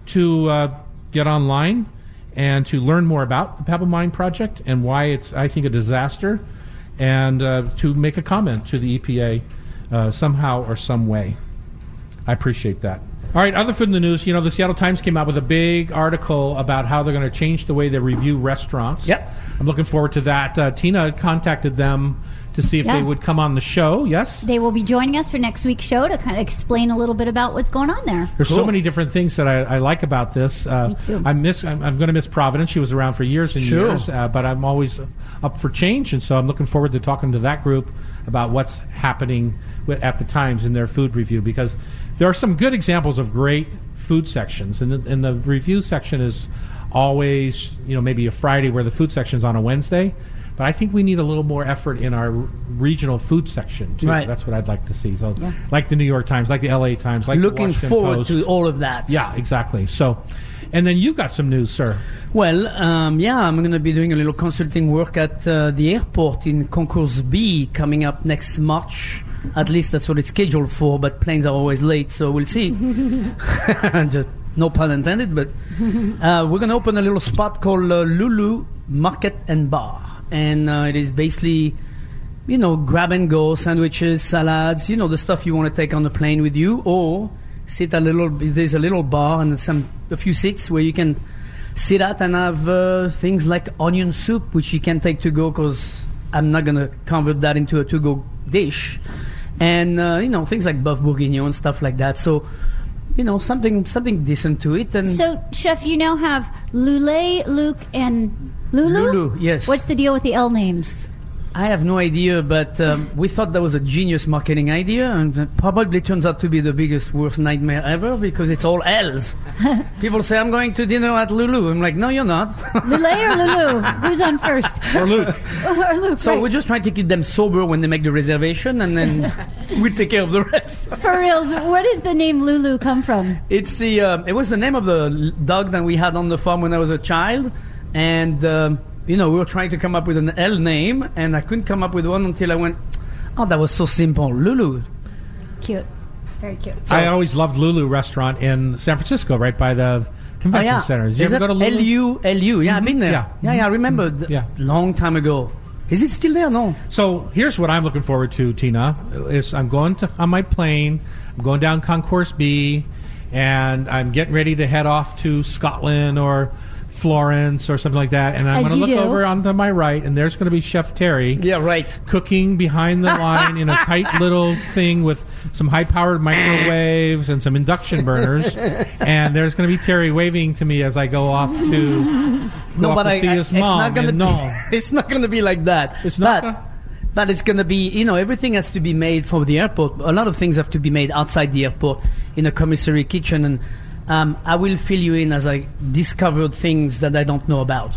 to uh, get online and to learn more about the Pebble Mine project and why it's, I think, a disaster, and uh, to make a comment to the E P A uh, somehow or some way. I appreciate that. All right, other food in the news, you know, the Seattle Times came out with a big article about how they're going to change the way they review restaurants. Yep. I'm looking forward to that. Uh, Tina contacted them to see if Yeah. they would come on the show, yes? They will be joining us for next week's show to kind of explain a little bit about what's going on there. There's so Cool. many different things that I, I like about this. Uh, Me too. I miss. I'm, I'm going to miss Providence. She was around for years and Sure. years, uh, but I'm always up for change, and so I'm looking forward to talking to that group about what's happening wi- at the Times in their food review, because there are some good examples of great food sections, and the, and the review section is always, you know, maybe a Friday where the food section is on a Wednesday. But I think we need a little more effort in our r- regional food section too. Right. That's what I'd like to see. So, like the New York Times, like the L A Times, like the Looking Washington forward Post. to all of that. Yeah, exactly. So, and then you got some news, sir. Well, um, yeah, I'm going to be doing a little consulting work at uh, the airport in Concourse B coming up next March. At least that's what it's scheduled for, but planes are always late, so we'll see. Just, no pun intended, but uh, we're going to open a little spot called uh, Lulu Market and Bar. And uh, it is basically, you know, grab and go sandwiches, salads, you know, the stuff you want to take on the plane with you, or sit a little. There's a little bar and some a few seats where you can sit at and have uh, things like onion soup, which you can take to go because I'm not gonna convert that into a to go dish, and uh, you know, things like boeuf bourguignon and stuff like that. So, you know, something something decent to it. And So, Chef, you now have Lule, Luke, and Lulu? Lulu, yes. What's the deal with the L names? I have no idea, but um, we thought that was a genius marketing idea, and it probably turns out to be the biggest, worst nightmare ever because it's all L's. People say, I'm going to dinner at Lulu. I'm like, no, you're not. Lule or Lulu? Who's on first? Or Luke. or Luke, So right. we're just trying to keep them sober when they make the reservation, and then we take care of the rest. For reals, where does the name Lulu come from? It's the uh, it was the name of the l- dog that we had on the farm when I was a child, and um, you know, we were trying to come up with an L name, and I couldn't come up with one until I went, oh, that was so simple, Lulu. Cute. Very cute. I always loved Lulu restaurant in San Francisco, right by the convention Oh, yeah. center. Did you Is ever that go to Lulu? L U L U? Yeah, I've been there. Yeah. yeah, yeah, I remember. th- Yeah. Long time ago. Is it still there? No. So here's what I'm looking forward to, Tina. Is I'm going to on my plane. I'm going down Concourse B, and I'm getting ready to head off to Scotland or Florence or something like that. And I'm As going to you look do. over onto my right, and there's going to be Chef Terry. Yeah, right. Cooking behind the line in a tight little thing with some high-powered microwaves and some induction burners, and there's going to be Terry waving to me as I go off to go No, off but to I, see I, his it's mom. not gonna in be. Nome. It's not gonna be like that. It's not But, gonna- but it's gonna be. You know, everything has to be made for the airport. A lot of things have to be made outside the airport in a commissary kitchen, and um, I will fill you in as I discovered things that I don't know about.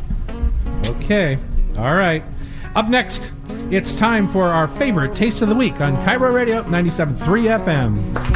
Okay. All right. Up next, it's time for our favorite taste of the week on Cairo Radio ninety-seven point three F M.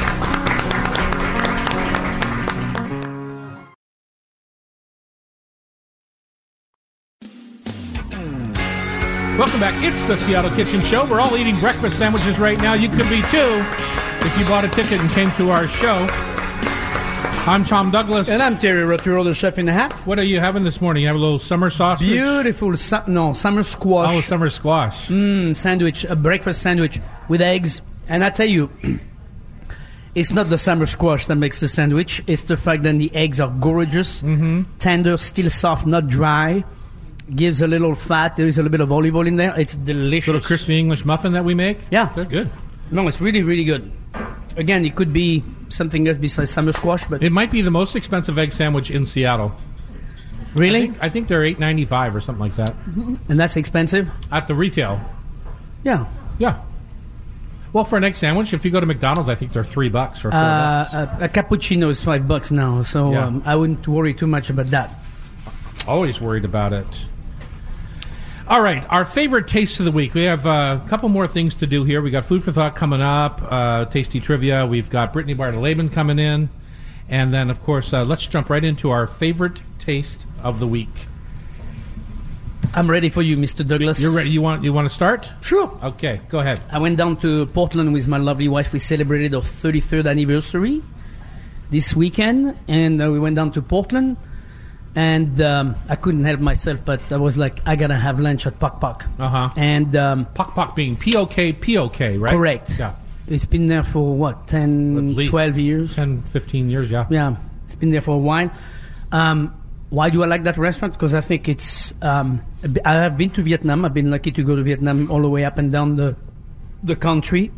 Welcome back. It's the Seattle Kitchen Show. We're all eating breakfast sandwiches right now. You could be too if you bought a ticket and came to our show. I'm Tom Douglas. And I'm Terry Roturo, the chef in the hat. What are you having this morning? You have a little summer sausage? Beautiful, su- no summer squash. Oh, summer squash. Mm, sandwich, a breakfast sandwich with eggs. And I tell you, it's not the summer squash that makes the sandwich. It's the fact that the eggs are gorgeous, mm-hmm. tender, still soft, not dry. Gives a little fat. There is a little bit of olive oil in there. It's delicious. Little crispy English muffin that we make. Yeah, they're good. No, it's really, really good. Again, it could be something else besides summer squash, but it might be the most expensive egg sandwich in Seattle. Really? I think, I think they're eight ninety five or something like that. And that's expensive at the retail. Yeah. Yeah. Well, for an egg sandwich, if you go to McDonald's, I think they're three bucks or four uh, bucks. A, a cappuccino is five bucks now, so Yeah. um, I wouldn't worry too much about that. Always worried about it. All right, our favorite taste of the week. We have uh, a couple more things to do here. We got Food for Thought coming up, uh, Tasty Trivia. We've got Brittany Bartoleben coming in. And then, of course, uh, let's jump right into our favorite taste of the week. I'm ready for you, Mister Douglas. You're ready? You want you want to start? Sure. Okay, go ahead. I went down to Portland with my lovely wife. We celebrated our thirty-third anniversary this weekend, and uh, we went down to Portland. And um, I couldn't help myself, but I was like, I gotta have lunch at Pok Pok. Uh-huh. And um, Pok Pok being P O K P O K, right? Correct. Yeah. It's been there for, what, ten, twelve years? ten, fifteen years, yeah. Yeah, it's been there for a while. Um, why do I like that restaurant? Because I think it's... Um, I have been to Vietnam. I've been lucky to go to Vietnam all the way up and down the, the country.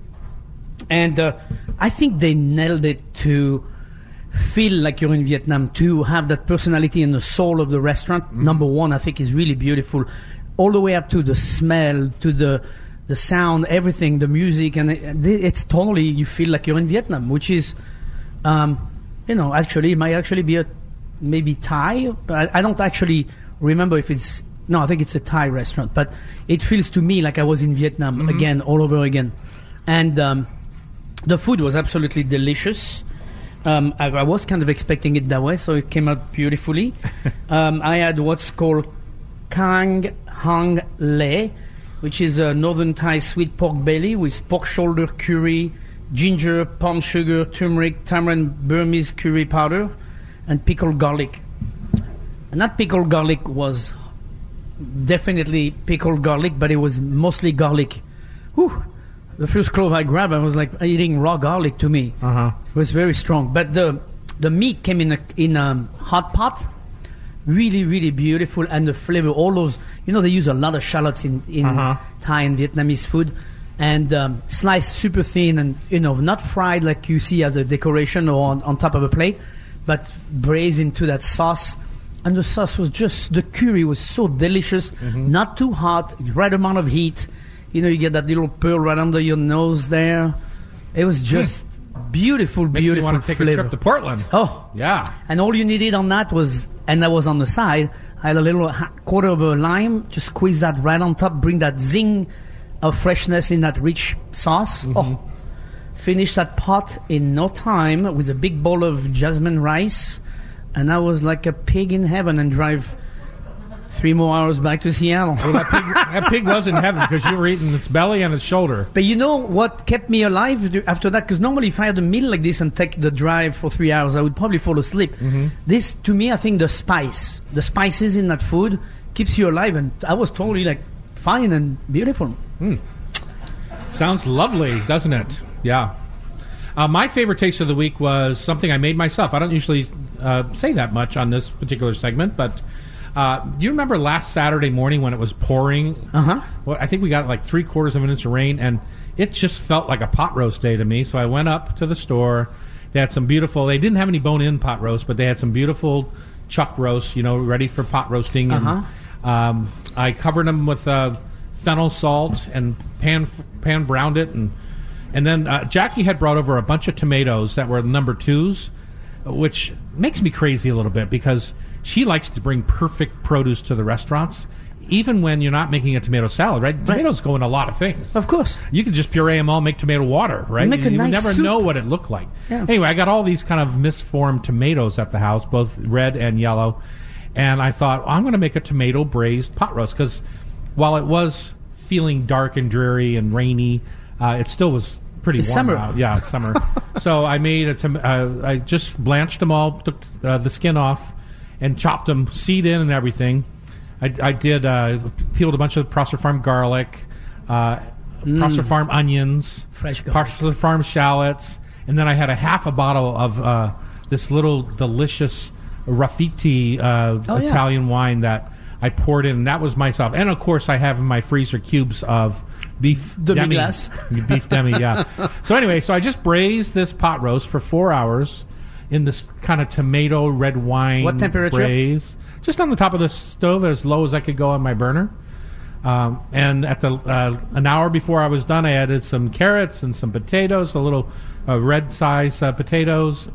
And uh, I think they nailed it to... feel like you're in Vietnam, to have that personality and the soul of the restaurant. Mm-hmm. Number one, I think, is really beautiful, all the way up to the smell, to the the sound, everything, the music, and it, it's totally, you feel like you're in Vietnam, which is, um, you know, actually, it might actually be a maybe Thai. I, I don't actually remember if it's, no, I think it's a Thai restaurant, but it feels to me like I was in Vietnam mm-hmm. again, all over again. And um, the food was absolutely delicious. Um, I, I was kind of expecting it that way, so it came out beautifully. um, I had what's called Kang Hang Le, which is a northern Thai sweet pork belly with pork shoulder curry, ginger, palm sugar, turmeric, tamarind, Burmese curry powder, and pickled garlic. And that pickled garlic was definitely pickled garlic, but it was mostly garlic. Whew. The first clove I grabbed, I was like eating raw garlic to me. Uh-huh. It was very strong. But the the meat came in a in a hot pot, really, really beautiful, and the flavor, all those, you know, they use a lot of shallots in, in uh-huh. Thai and Vietnamese food, and um, sliced super thin and, you know, not fried like you see as a decoration or on, on top of a plate, but braised into that sauce. And the sauce was just, the curry was so delicious, mm-hmm. not too hot, right amount of heat. You know, you get that little pearl right under your nose there. It was just mm. beautiful, Makes beautiful me want to take flavor. a trip to Portland. Oh. Yeah. And all you needed on that was, and that was on the side, I had a little ha- quarter of a lime, just squeeze that right on top, bring that zing of freshness in that rich sauce. Mm-hmm. Oh. Finish that pot in no time with a big bowl of jasmine rice. And I was like a pig in heaven and drive... Three more hours back to Seattle. Well, that, pig, that pig was in heaven because you were eating its belly and its shoulder. But you know what kept me alive after that? Because normally if I had a meal like this and take the drive for three hours, I would probably fall asleep. Mm-hmm. This, to me, I think the spice, the spices in that food keeps you alive. And I was totally like fine and beautiful. Mm. Sounds lovely, doesn't it? Yeah. Uh, my favorite taste of the week was something I made myself. I don't usually uh, say that much on this particular segment, but... Uh, do you remember last Saturday morning when it was pouring? Uh-huh. Well, I think we got like three quarters of an inch of rain, and it just felt like a pot roast day to me. So I went up to the store. They had some beautiful... They didn't have any bone-in pot roast, but they had some beautiful chuck roast, you know, ready for pot roasting. Uh-huh. And um, I covered them with uh, fennel salt and pan pan browned it. And, and then uh, Jackie had brought over a bunch of tomatoes that were number twos, which makes me crazy a little bit because... She likes to bring perfect produce to the restaurants, even when you're not making a tomato salad, right? Tomatoes right. go in a lot of things. Of course. You can just puree them all, make tomato water, right? Make a you nice never soup. know what it looked like. Yeah. Anyway, I got all these kind of misformed tomatoes at the house, both red and yellow, and I thought, well, I'm going to make a tomato braised pot roast, because while it was feeling dark and dreary and rainy, uh, it still was pretty it's warm summer. out. Yeah, it's summer. So I made a tom- uh, I just blanched them all, took uh, the skin off, and chopped them, seed in and everything. I, I did, uh, peeled a bunch of Prosser Farm garlic, uh, mm. Prosser Farm onions, fresh garlic. Prosser Farm shallots, and then I had a half a bottle of uh, this little delicious Raffiti uh, Oh, yeah. Italian wine that I poured in. And that was myself. And, of course, I have in my freezer cubes of beef demi. Demi-glace. Beef demi, yeah. So anyway, so I just braised this pot roast for four hours in this kind of tomato red wine What temperature? braise. Just on the top of the stove, as low as I could go on my burner. Um, and at the uh, an hour before I was done, I added some carrots and some potatoes, a little uh, red size uh, potatoes.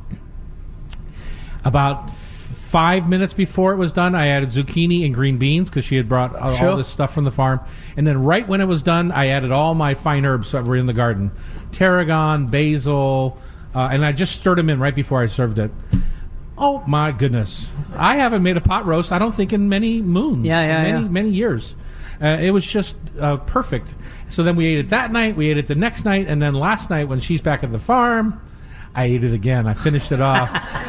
About f- five minutes before it was done, I added zucchini and green beans because she had brought uh, Sure. all this stuff from the farm. And then right when it was done, I added all my fine herbs that were in the garden. Tarragon, basil, uh, and I just stirred them in right before I served it. Oh, my goodness. I haven't made a pot roast, I don't think, in many moons. Yeah, yeah, Many, yeah. many years. Uh, it was just uh, perfect. So then we ate it that night, we ate it the next night, and then last night when she's back at the farm, I ate it again. I finished it off.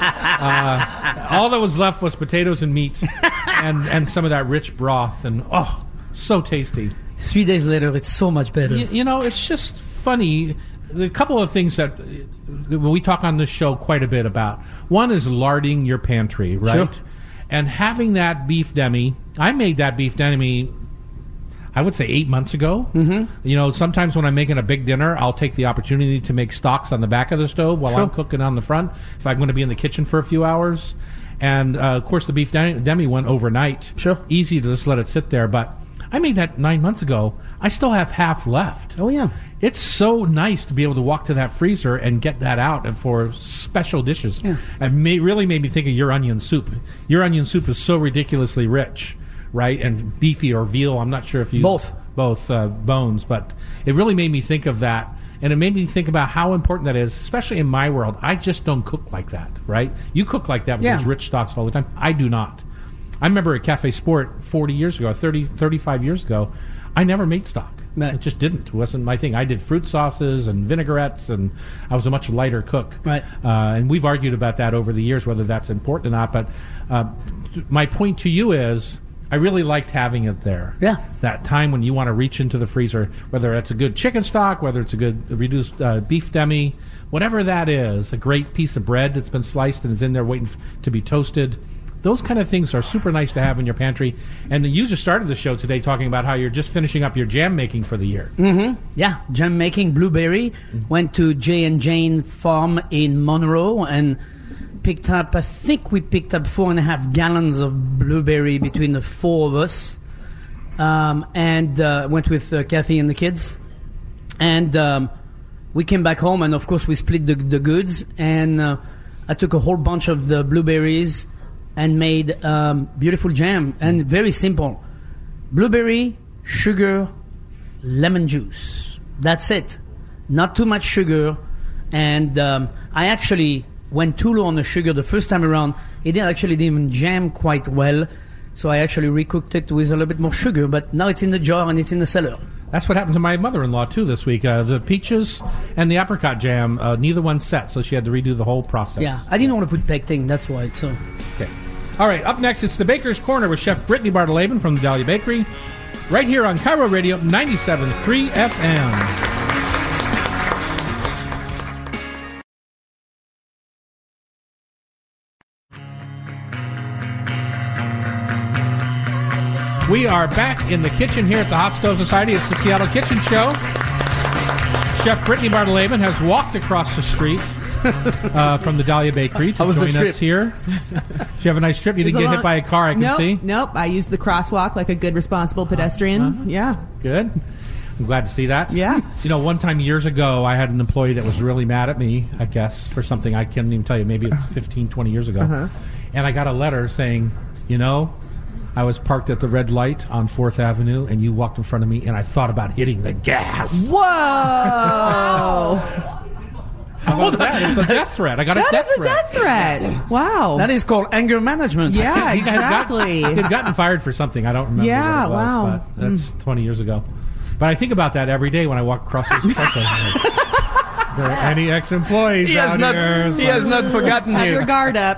uh, all that was left was potatoes and meat and, and some of that rich broth. And, oh, so tasty. Three days later, it's so much better. You, you know, it's just funny. A couple of things that uh, we talk on this show quite a bit about. One is larding your pantry, right? Sure. And having that beef demi. I made that beef demi, I would say eight months ago. Mm-hmm. You know, sometimes when I'm making a big dinner, I'll take the opportunity to make stocks on the back of the stove while Sure. I'm cooking on the front, if I'm going to be in the kitchen for a few hours. And, uh, of course, the beef demi, demi went overnight. Sure. Easy to just let it sit there. But I made that nine months ago. I still have half left. Oh, yeah. It's so nice to be able to walk to that freezer and get that out and for special dishes. Yeah. It may, really made me think of your onion soup. Your onion soup is so ridiculously rich, right? And beefy or veal. I'm not sure if you... Both. Both uh, bones. But it really made me think of that. And it made me think about how important that is, especially in my world. I just don't cook like that, right? You cook like that with Yeah. those rich stocks all the time. I do not. I remember at Cafe Sport forty years ago, thirty, thirty-five years ago, I never made stock. Right. It just didn't. It wasn't my thing. I did fruit sauces and vinaigrettes, and I was a much lighter cook. Right. Uh, and we've argued about that over the years, whether that's important or not. But uh, my point to you is, I really liked having it there. Yeah. That time when you want to reach into the freezer, whether it's a good chicken stock, whether it's a good reduced uh, beef demi, whatever that is, a great piece of bread that's been sliced and is in there waiting f- to be toasted. Those kind of things are super nice to have in your pantry. And you just started the show today talking about how you're just finishing up your jam making for the year. Mm-hmm. Yeah, jam making, blueberry. Went to Jay and Jane Farm in Monroe and picked up, I think we picked up four and a half gallons of blueberry between the four of us. Um, and uh, went with uh, Kathy and the kids. And um, we came back home, and of course we split the, the goods. And uh, I took a whole bunch of the blueberries and made um, beautiful jam, and very simple. Blueberry, sugar, lemon juice. That's it. Not too much sugar. And um, I actually went too low on the sugar the first time around. It didn't actually didn't jam quite well. So I actually recooked it with a little bit more sugar. But now it's in the jar and it's in the cellar. That's what happened to my mother-in-law, too, this week. Uh, the peaches and the apricot jam, uh, neither one set, so she had to redo the whole process. Yeah, I didn't want to put pectin, that's why. So. Okay. All right, up next, it's the Baker's Corner with Chef Brittany Bartoleben from the Dahlia Bakery, right here on Cairo Radio ninety-seven point three F M. We are back in the kitchen here at the Hot Stove Society. It's the Seattle Kitchen Show. Chef Brittany Bartoleben has walked across the street uh, from the Dahlia Bakery to How was the join trip? us here. Did you have a nice trip? You didn't It was get a hit long- by a car, I can nope, see. Nope, I used the crosswalk like a good, responsible pedestrian. Uh-huh. Yeah. Good. I'm glad to see that. Yeah. You know, one time years ago, I had an employee that was really mad at me, I guess, for something I can't even tell you. Maybe it's fifteen, twenty years ago. Uh-huh. And I got a letter saying, you know, I was parked at the red light on fourth Avenue, and you walked in front of me, and I thought about hitting the gas. Whoa! How about that? It's a death threat. I got a That death is a threat. death threat. Wow. That is called anger management. Yeah, He had got- exactly. he had gotten fired for something. I don't remember Yeah, what it was, wow. but that's twenty years ago. But I think about that every day when I walk across this parkway. There are any ex-employees He has out not, here. he has not forgotten Have you. your guard up.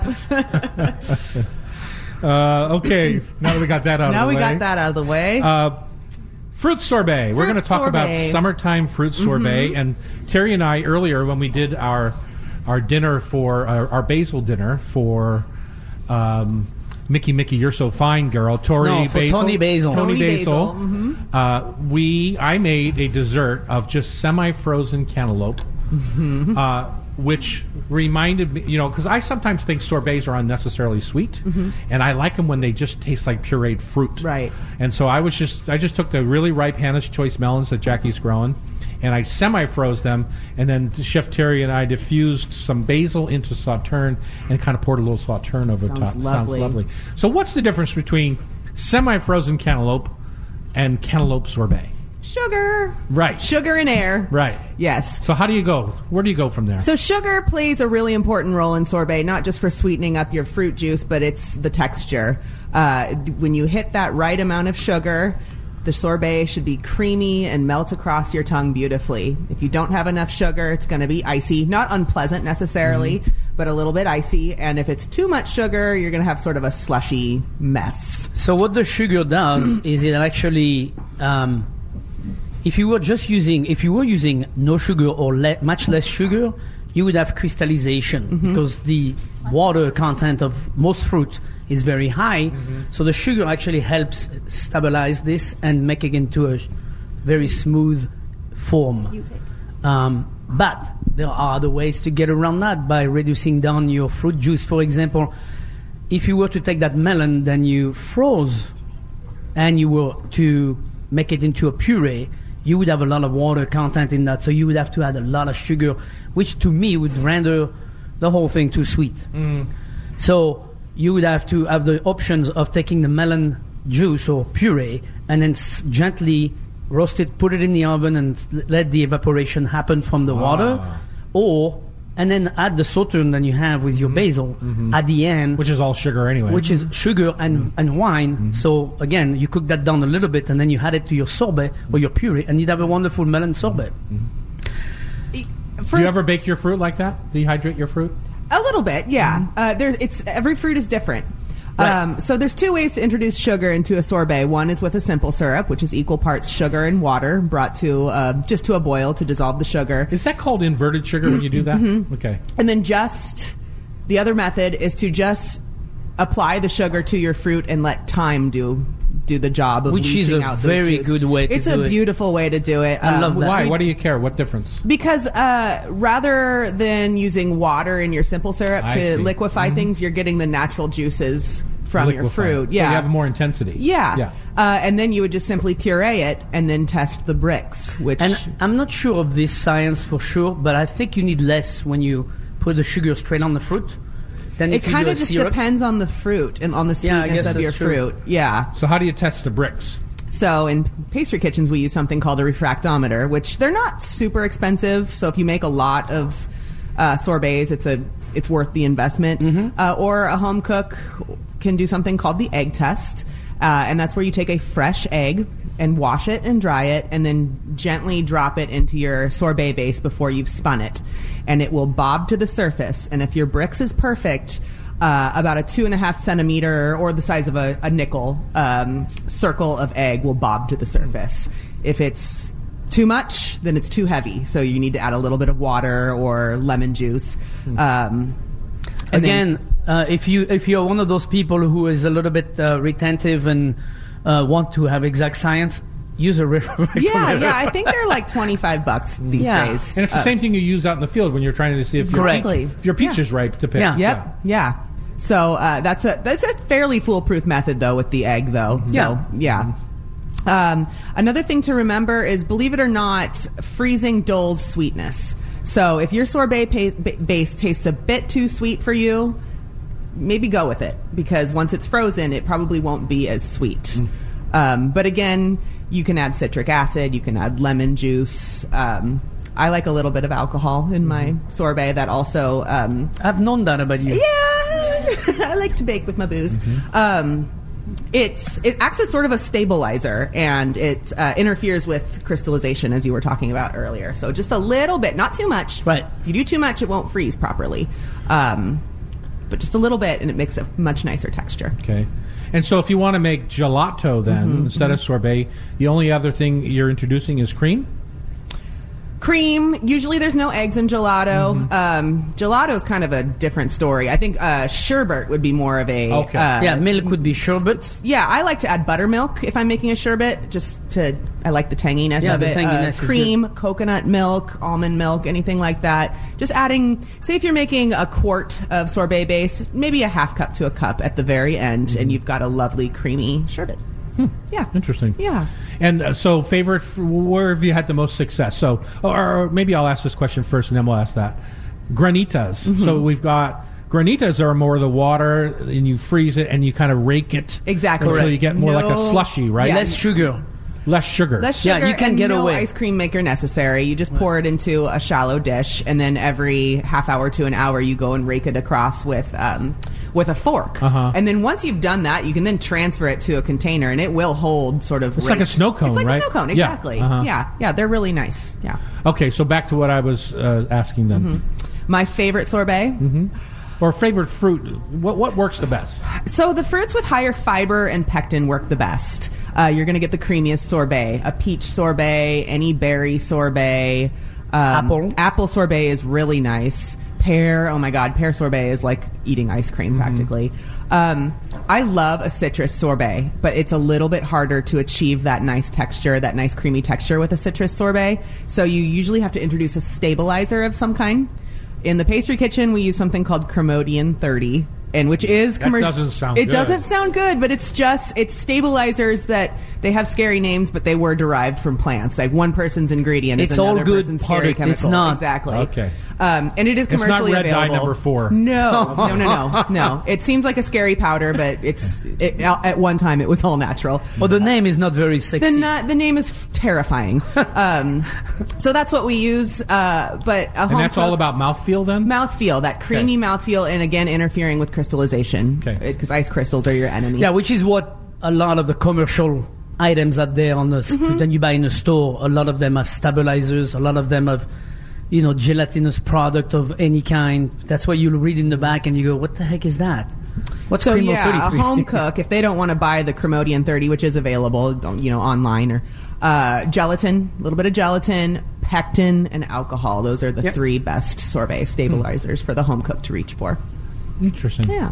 Uh, okay, now that we got that out now of the we way. got that out of the way. Uh, fruit sorbet. We're Fruit going to talk sorbet. about summertime fruit sorbet. Mm-hmm. And Terry and I, earlier when we did our our dinner for our, our basil dinner for um, Mickey Mickey You're So Fine girl Tori No, for Basil. Tony Basil. Tony Tony Basil. Basil, mhm. Uh, we I made a dessert of just semi-frozen cantaloupe, Mm-hmm. uh, which reminded me, you know, because I sometimes think sorbets are unnecessarily sweet, and I like them when they just taste like pureed fruit. Mm-hmm. Right. And so I was just I just took the really ripe Hannah's Choice melons that Jackie's growing, and I semi-froze them, and then Chef Terry and I diffused some basil into sauterne and kind of poured a little sauterne over Sounds top. lovely. Sounds lovely. So what's the difference between semi-frozen cantaloupe and cantaloupe sorbet? Sugar. Right. Sugar and air. Right. Yes. So how do you go? Where do you go from there? So sugar plays a really important role in sorbet, not just for sweetening up your fruit juice, but it's the texture. Uh, when you hit that right amount of sugar, the sorbet should be creamy and melt across your tongue beautifully. If you don't have enough sugar, it's going to be icy. Not unpleasant necessarily, Mm-hmm. but a little bit icy. And if it's too much sugar, you're going to have sort of a slushy mess. So what the sugar does is it actually, um, if you were just using, if you were using no sugar or le- much less sugar, you would have crystallization because the water content of most fruit is very high. So the sugar actually helps stabilize this and make it into a very smooth form. Um, but there are other ways to get around that by reducing down your fruit juice. For example, if you were to take that melon, then you froze, and you were to make it into a puree, you would have a lot of water content in that, so you would have to add a lot of sugar, which to me would render the whole thing too sweet. So you would have to have the options of taking the melon juice or puree and then s- gently roast it, put it in the oven, and l- let the evaporation happen from the water, Ah. or and then add the sauterne that you have with your basil at the end, Which is all sugar anyway. which is sugar and, and wine. So again, you cook that down a little bit, and then you add it to your sorbet or your puree, and you'd have a wonderful melon sorbet. do you ever bake your fruit like that? Dehydrate your fruit? A little bit, yeah. Uh, there's, it's every fruit is different. Right. Um, so there's two ways to introduce sugar into a sorbet. One is with a simple syrup, which is equal parts sugar and water brought to uh, just to a boil to dissolve the sugar. Is that called inverted sugar when you do that? Mm-hmm. Okay. And then just the other method is to just apply the sugar to your fruit and let time do do the job of Which is leaching a out those very juice. good way to It's do a it. beautiful way to do it. I love that. Why? we- What do you care? What difference? Because uh, rather than using water in your simple syrup I to see. liquefy things, you're getting the natural juices from your Liquefy. fruit. So Yeah, you have more intensity. yeah. Yeah. Uh, and then you would just simply puree it and then test the bricks, which And I'm not sure of this science for sure, but I think you need less when you put the sugar straight on the fruit than it if you kind do a of just syrup. depends on the fruit and on the Yeah, I sweetness guess of that's your true. fruit. Yeah. So how do you test the bricks? So in pastry kitchens, we use something called a refractometer, which they're not super expensive. So if you make a lot of uh, sorbets, it's a it's worth the investment. Mm-hmm. Uh, or a home cook can do something called the egg test, uh, and that's where you take a fresh egg and wash it and dry it, and then gently drop it into your sorbet base before you've spun it, and it will bob to the surface. And if your bricks is perfect, uh, about a two and a half centimeter or the size of a, a nickel um, circle of egg will bob to the surface. If it's too much, then it's too heavy, so you need to add a little bit of water or lemon juice. Um, and then- Again, uh, if you if you're one of those people who is a little bit uh, retentive and uh, want to have exact science, use a refrigerator. yeah, yeah, I think they're like twenty-five bucks these Yeah. days. And it's the Uh, same thing you use out in the field when you're trying to see if your, Correct. peach, if your peach Yeah. is ripe to pick. Yeah. Yep. Yeah. So uh, that's a that's a fairly foolproof method though with the egg though. So, Yeah. yeah. Um, another thing to remember is, believe it or not, freezing dulls sweetness. So if your sorbet pa- ba- base tastes a bit too sweet for you, maybe go with it, because once it's frozen, it probably won't be as sweet. Um, but again, you can add citric acid, you can add lemon juice. Um, I like a little bit of alcohol in my sorbet. That also, um, I've known that about you. yeah, I like to bake with my booze. Um, it's it acts as sort of a stabilizer, and it uh, interferes with crystallization, as you were talking about earlier. So just a little bit, not too much. Right. If you do too much, it won't freeze properly. Um, but just a little bit, and it makes a much nicer texture. Okay. And so if you want to make gelato then, Mm-hmm. instead of sorbet, the only other thing you're introducing is cream? Cream. Usually there's no eggs in gelato. Mm-hmm. Um, gelato is kind of a different story. I think uh, sherbet would be more of a... Okay. Uh, Yeah, milk would be sherbet. Yeah, I like to add buttermilk if I'm making a sherbet, just to... I like the tanginess Yeah, of the it. tanginess uh, is cream, coconut milk, almond milk, anything like that. Just adding... Say if you're making a quart of sorbet base, maybe a half cup to a cup at the very end, Mm-hmm. and you've got a lovely, creamy sherbet. Yeah. Interesting. Yeah. And uh, so, favorite, where have you had the most success? So, or, or maybe I'll ask this question first, and then we'll ask that. Granitas. Mm-hmm. So we've got granitas are more the water, and you freeze it, and you kind of rake it Exactly. until you get more like a No- slushy, right? Yeah. Less sugar. Less sugar. Less Yeah, sugar you can and get no away. ice cream maker necessary. You just pour it into a shallow dish, and then every half hour to an hour, you go and rake it across with um, with a fork. Uh-huh. And then once you've done that, you can then transfer it to a container, and it will hold sort of. It's like a raked- snow cone, It's like right? a snow cone, Yeah. exactly. Uh-huh. Yeah, yeah, they're really nice. Yeah, Okay, so back to what I was uh, asking them. my favorite sorbet. Or favorite fruit. What what works the best? So the fruits with higher fiber and pectin work the best. Uh, you're going to get the creamiest sorbet. A peach sorbet, any berry sorbet. Um, Apple. Apple sorbet is really nice. Pear, oh my god, pear sorbet is like eating ice cream practically. Um, I love a citrus sorbet, but it's a little bit harder to achieve that nice texture, that nice creamy texture with a citrus sorbet. So you usually have to introduce a stabilizer of some kind. In the pastry kitchen, we use something called Cremodian thirty, and which is That doesn't sound It good. doesn't sound good, but it's just it's stabilizers that they have scary names, but they were derived from plants. Like one person's ingredient It's is all another good person's scary product. It's chemical. not. Exactly. Okay. Um, and it is It's not commercially red dye available. number four. No, no, no, no, no. It seems like a scary powder, but it's it, at one time it was all natural. Well, the name is not very sexy. The, na- the name is f- terrifying. um, so that's what we use. Uh, but a And home that's all cook- about mouthfeel then? mouthfeel, that creamy Okay. mouthfeel, and again interfering with crystallization. Okay. Because ice crystals are your enemy. Yeah, which is what a lot of the commercial items out there on the Mm-hmm. that you buy in a store. A lot of them have stabilizers. A lot of them have, you know, gelatinous product of any kind. That's what you'll read in the back, and you go, "What the heck is that? What's So Cremo yeah, a thirty-three?" home cook, if they don't want to buy the Cremodian thirty, which is available, don't- you know, online, or uh, gelatin, a little bit of gelatin, pectin, and alcohol. Those are the Yep. three best sorbet stabilizers for the home cook to reach for. Interesting. Yeah.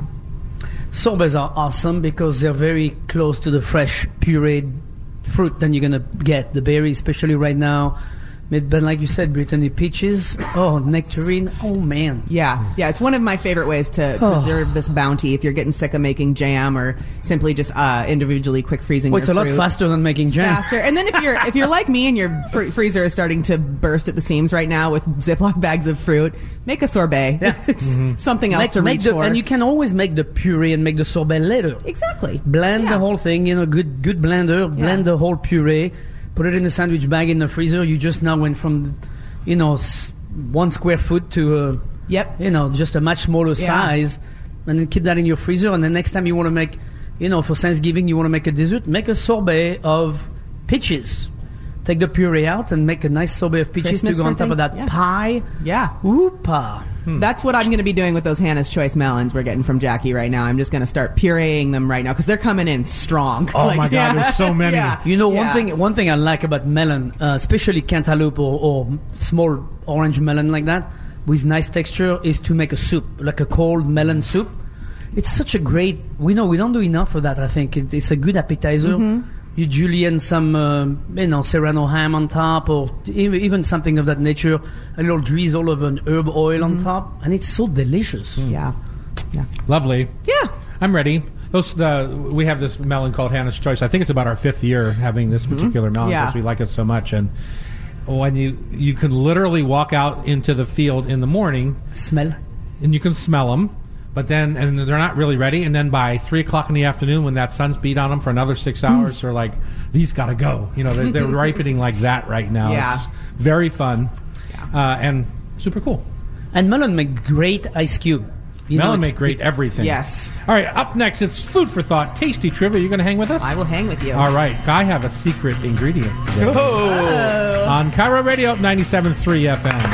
Sorbets are awesome because they're very close to the fresh pureed fruit that you're gonna get. The berries, especially right now. But but like you said, Brittany, peaches. Oh, nectarine. Oh man. Yeah, yeah, it's one of my favorite ways to Oh. preserve this bounty. If you're getting sick of making jam or simply just uh, individually quick freezing, Well, it's a your lot fruit. faster than making jam. Faster, and then if you're if you're like me and your fr- freezer is starting to burst at the seams right now with Ziploc bags of fruit, make a sorbet. Yeah. It's something else Make, to make reach the, for. and you can always make the puree and make the sorbet later. exactly Blend Yeah. the whole thing, you know, good good blender. Blend Yeah. the whole puree. Put it in the sandwich bag in the freezer. You just now went from, you know, s- one square foot to, uh, Yep. you know, just a much smaller Yeah. size, and then keep that in your freezer. And the next time you want to make, you know, for Thanksgiving you want to make a dessert, make a sorbet of peaches. Take the puree out and make a nice sorbet of peaches Christmas to go on for top of that things? Yeah. pie. Yeah. Oopa. That's what I'm going to be doing with those Hannah's Choice melons we're getting from Jackie right now. I'm just going to start pureeing them right now because they're coming in strong. Oh my God, there's so many. Yeah. You know, one Yeah. thing one thing I like about melon, uh, especially cantaloupe or, or small orange melon like that, with nice texture, is to make a soup, like a cold melon soup. It's such a great. We know we don't do enough of that. I think it, it's a good appetizer. Mm-hmm. You julienne some, uh, you know, serrano ham on top, or even, even something of that nature. A little drizzle of an herb oil on top, and it's so delicious. Yeah. Yeah. Lovely. Yeah. I'm ready. Those the we have this melon called Hannah's Choice. I think it's about our fifth year having this particular melon Yeah. because we like it so much. And when you you can literally walk out into the field in the morning Smell. and you can smell them, but then and they're not really ready. And then by three o'clock in the afternoon, when that sun's beat on them for another six hours, they're like, these got to go. You know, they're, they're ripening like that right now. Yeah. It's very fun uh, and super cool. And melon make great ice cube. You know, Melon it's- make great everything. Yes. All right, up next, it's food for thought, tasty trivia. You going to hang with us? I will hang with you. All right, I have a secret ingredient today. On Cairo Radio, ninety-seven point three F M.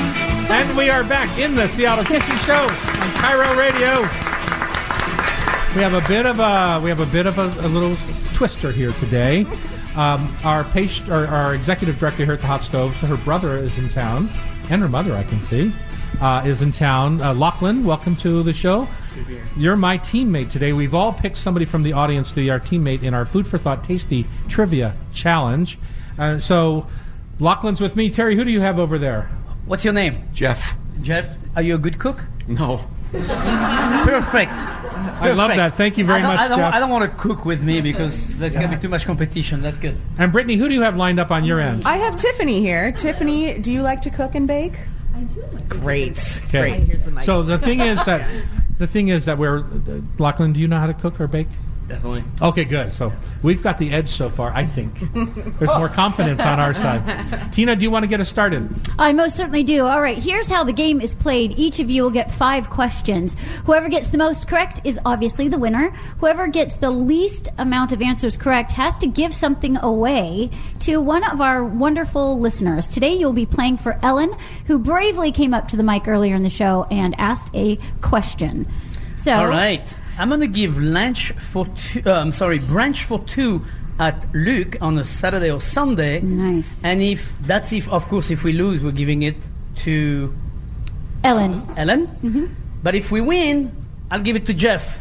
And we are back in the Seattle Kitchen Show on Cairo Radio. We have a bit of a we have a bit of a, a little twister here today. Um, our patient, our, our executive director here at the Hot Stove, her brother is in town, and her mother, I can see, uh, is in town. Uh, Lachlan, welcome to the show. You're my teammate today. We've all picked somebody from the audience to be our teammate in our Food for Thought Tasty Trivia Challenge. Uh, so, Lachlan's with me. Terry, who do you have over there? What's your name? Jeff. Jeff. Are you a good cook? No. Perfect. I love that. Thank you very I don't, much, I don't, Jeff. I don't want to cook with me because there's going to be too much competition. That's good. And Brittany, who do you have lined up on your end? I have Tiffany here. Tiffany, do you like to cook and bake? I do. Great. Okay. Great. Here's the mic. So the thing is that the thing is that we're uh, Lachlan, do you know how to cook or bake? Definitely. Okay, good. So we've got the edge so far, I think. There's more confidence on our side. Tina, do you want to get us started? I most certainly do. All right, here's how the game is played. Each of you will get five questions. Whoever gets the most correct is obviously the winner. Whoever gets the least amount of answers correct has to give something away to one of our wonderful listeners. Today you'll be playing for Ellen, who bravely came up to the mic earlier in the show and asked a question. So, All right. I'm going to give lunch for two, uh, I'm sorry, brunch for two at Luke on a Saturday or Sunday. Nice. And if that's if, of course, if we lose, we're giving it to Ellen. Ellen. Mm-hmm. But if we win, I'll give it to Jeff.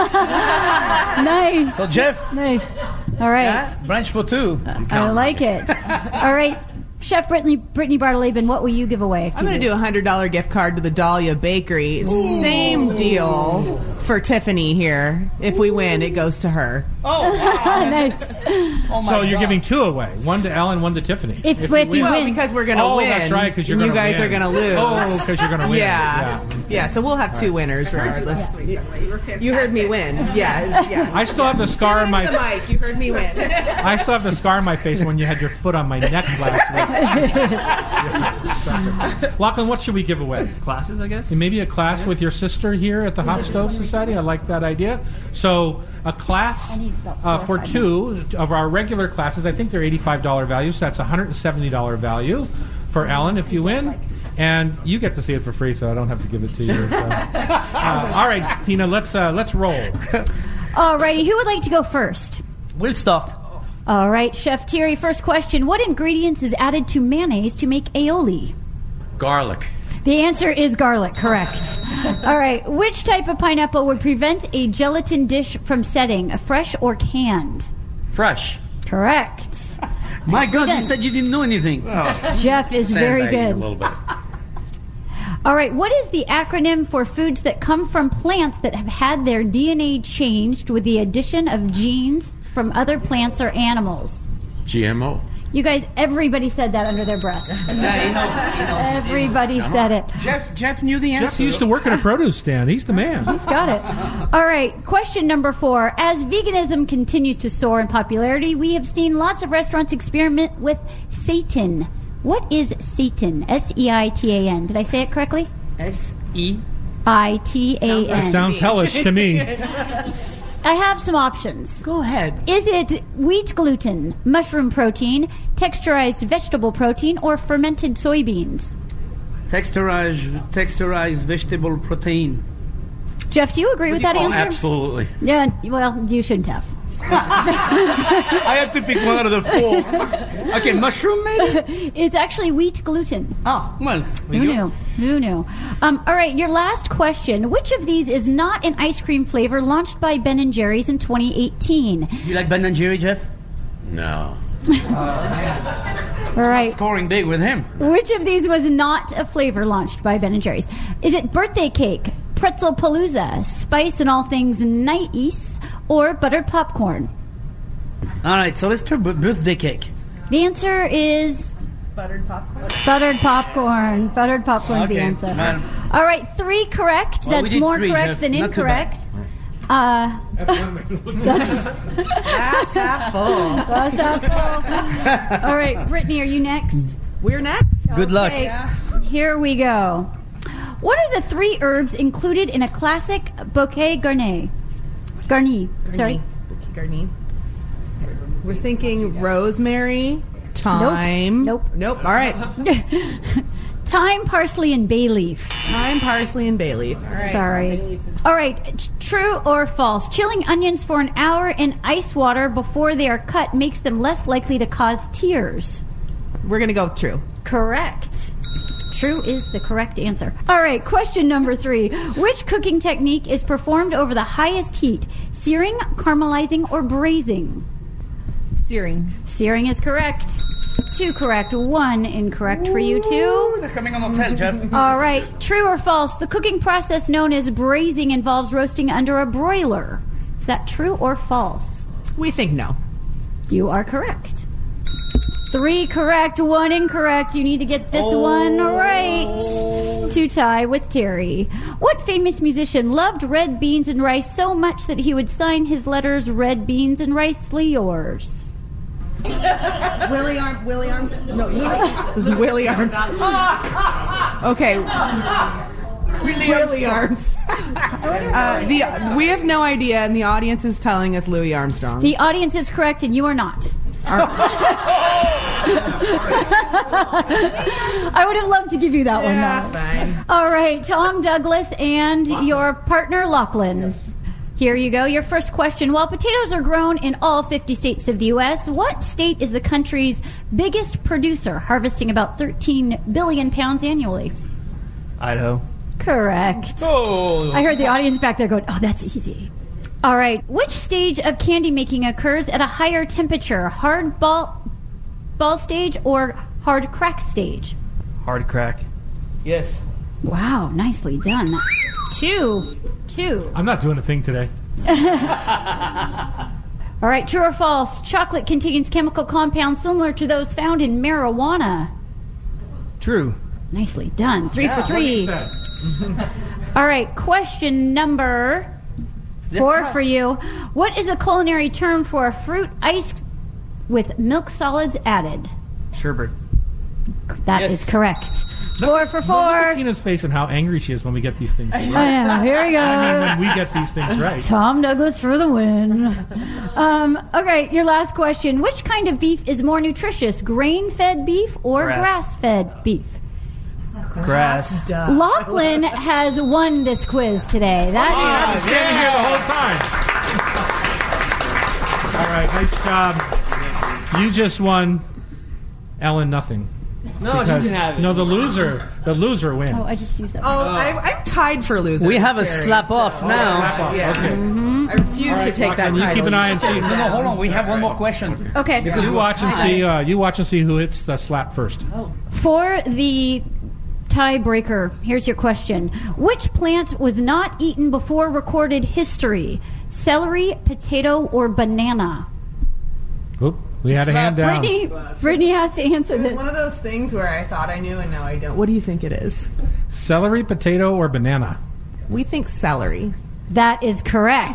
Nice. So Jeff, Nice. All right. yeah, brunch for two. I like it. All right. Chef Brittany, Brittany Bartoleben, what will you give away? if I'm you going to do a one hundred dollars gift card to the Dahlia Bakery. Same deal for Tiffany here. If we win, it goes to her. Oh, wow. Nice. Oh my So you're God. giving two away. One to Ellen, one to Tiffany. If- if win. you Well, win. because we're going to Oh, win. that's right, because you're and going you to guys win. are going to lose. Oh, because you're going to win. Yeah. yeah. So we'll have two winners regardless. You heard me win. Yeah. yeah. I still have the scar on Say that my into the mic. You heard me win. I still have the scar on my face when you had your foot on my neck last week. Lachlan, what should we give away? Classes, I guess? And maybe a class with your sister here at the Hot Stove Society. I like that idea. So a class need about four uh, or for five two of our regular classes. I think they're eighty-five dollars value, so that's one hundred seventy dollars value for Ellen if you win. And you get to see it for free, so I don't have to give it to you. So. Uh, all right, Tina, let's uh, let's roll. All righty. Who would like to go first? We'll start. All right, Chef Thierry, first question. What ingredients is added to mayonnaise to make aioli? Garlic. The answer is garlic, correct. All right, which type of pineapple would prevent a gelatin dish from setting, fresh or canned? Fresh. Correct. My God, you done. said you didn't know anything. Jeff is very Sandbagging good. a little bit. All right, what is the acronym for foods that come from plants that have had their D N A changed with the addition of genes from other plants or animals? G M O. You guys, everybody said that under their breath. Yeah, he knows, he knows. Everybody said it. Jeff, Jeff knew the answer. Jeff used to work at a produce stand. He's the man. He's got it. All right, question number four. As veganism continues to soar in popularity, we have seen lots of restaurants experiment with seitan. What is seitan? S E I T A N. Did I say it correctly? S E. I T A That N. sounds hellish to me. I have some options. Go ahead. Is it wheat gluten, mushroom protein, texturized vegetable protein, or fermented soybeans? Texturized, texturized vegetable protein. Jeff, do you agree with that Oh, answer? absolutely. Yeah, well, you shouldn't have. I had to pick one out of the four. Okay, mushroom maybe? It's actually wheat gluten. Oh, well. we Who go. knew? Who knew? Um, all right, your last question. Which of these is not an ice cream flavor launched by Ben and Jerry's in twenty eighteen? You like Ben and Jerry, Jeff? No. All right. Scoring big with him. Which of these was not a flavor launched by Ben and Jerry's? Is it birthday cake, pretzel palooza, spice and all things nice, or buttered popcorn? All right, so let's try b- birthday cake. The answer is Buttered popcorn. buttered popcorn. Buttered popcorn's the Okay, answer. man. All right, three correct. Well, we That's did more three, correct Jeff. than Not too bad. incorrect. Uh, that's Glass half full. that's not full. All right, Brittany, are you next? We're next. Good luck. Okay, here we go. What are the three herbs included in a classic bouquet garni? Garni. Sorry. Garni. We're thinking rosemary, thyme. Nope. Nope. All right. Thyme, parsley, and bay leaf. I'm parsley and bay leaf. All right. Sorry. All right. t- True or false? Chilling onions for an hour in ice water before they are cut makes them less likely to cause tears. We're going to go with true. Correct. True is the correct answer. All right, question number three. Which cooking technique is performed over the highest heat? Searing, caramelizing, or braising? Searing. Searing is correct. Two correct, one incorrect for you two. They're coming on the tail, Jeff. All right, true or false? The cooking process known as braising involves roasting under a broiler. Is that true or false? We think no. You are correct. Three correct, one incorrect. You need to get this one right to tie with Terry. What famous musician loved red beans and rice so much that he would sign his letters "Red Beans and Rice yours"? Willie Arm, Willie Arms, no, Willie, Willie Arms. Okay, Willie Arms. Uh, the we have no idea, and the audience is telling us Louis Armstrong. The audience is correct, and you are not. I would have loved to give you that Yeah, one, though. fine. All right, Tom Douglas and your partner Lachlan. Here you go. Your first question. While potatoes are grown in all fifty states of the U S, what state is the country's biggest producer, harvesting about thirteen billion pounds annually? Idaho. Correct. Oh. I heard the audience back there going, oh, that's easy. All right. Which stage of candy making occurs at a higher temperature? Hard ball, ball stage or hard crack stage? Hard crack. Yes. Wow, nicely done. That's two. Two. I'm not doing a thing today. All right, true or false? Chocolate contains chemical compounds similar to those found in marijuana. True. Nicely done. Three for three. All right, question number four for you. What is a culinary term for a fruit iced with milk solids added? Sherbet. That Yes. is correct. Four for Look four. at Tina's face and how angry she is when we get these things right. I know. Here we go. I mean, when we get these things right. Tom Douglas for the win. Um, okay, your last question. Which kind of beef is more nutritious, grain-fed beef or Grass. grass-fed beef? Grass. Duh. Lachlan has won this quiz today. I've That been is standing here the whole time. All right, nice job. You just won, Ellen, nothing. No, she Because- can have it. No, the loser, the loser wins. Oh, I just used that. Oh, I, I'm tied for loser. We have a Terry, slap so- off now. Slap off. Yeah. Okay. I refuse to take that Lachlan, title. you keep an eye and see. No, no, hold on. We have one more question. Okay. You watch and see. Uh, you watch and see who hits the slap first. For the tiebreaker, here's your question. Which plant was not eaten before recorded history? Celery, potato, or banana? Oop, we had a hand down. Brittany, Brittany has to answer It's this. one of those things where I thought I knew and now I don't. What do you think it is? Celery, potato, or banana? We think celery. That is correct.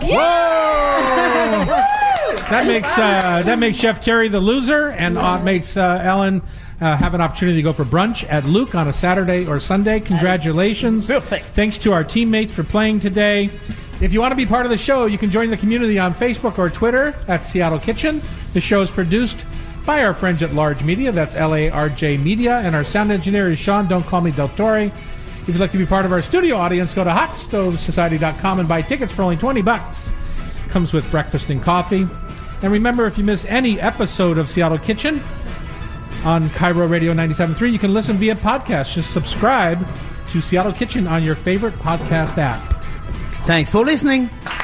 That makes uh, that makes Chef Terry the loser, and uh, makes uh, Ellen uh, have an opportunity to go for brunch at Luke on a Saturday or Sunday. Congratulations! Perfect. Thanks to our teammates for playing today. If you want to be part of the show, you can join the community on Facebook or Twitter at Seattle Kitchen. The show is produced by our friends at Large Media. That's L A R J Media, and our sound engineer is Sean. Don't call me Del Torre. If you'd like to be part of our studio audience, go to hot stove society dot com and buy tickets for only twenty bucks. Comes with breakfast and coffee. And remember, if you miss any episode of Seattle Kitchen on Cairo Radio ninety-seven point three, you can listen via podcast. Just subscribe to Seattle Kitchen on your favorite podcast app. Thanks for listening.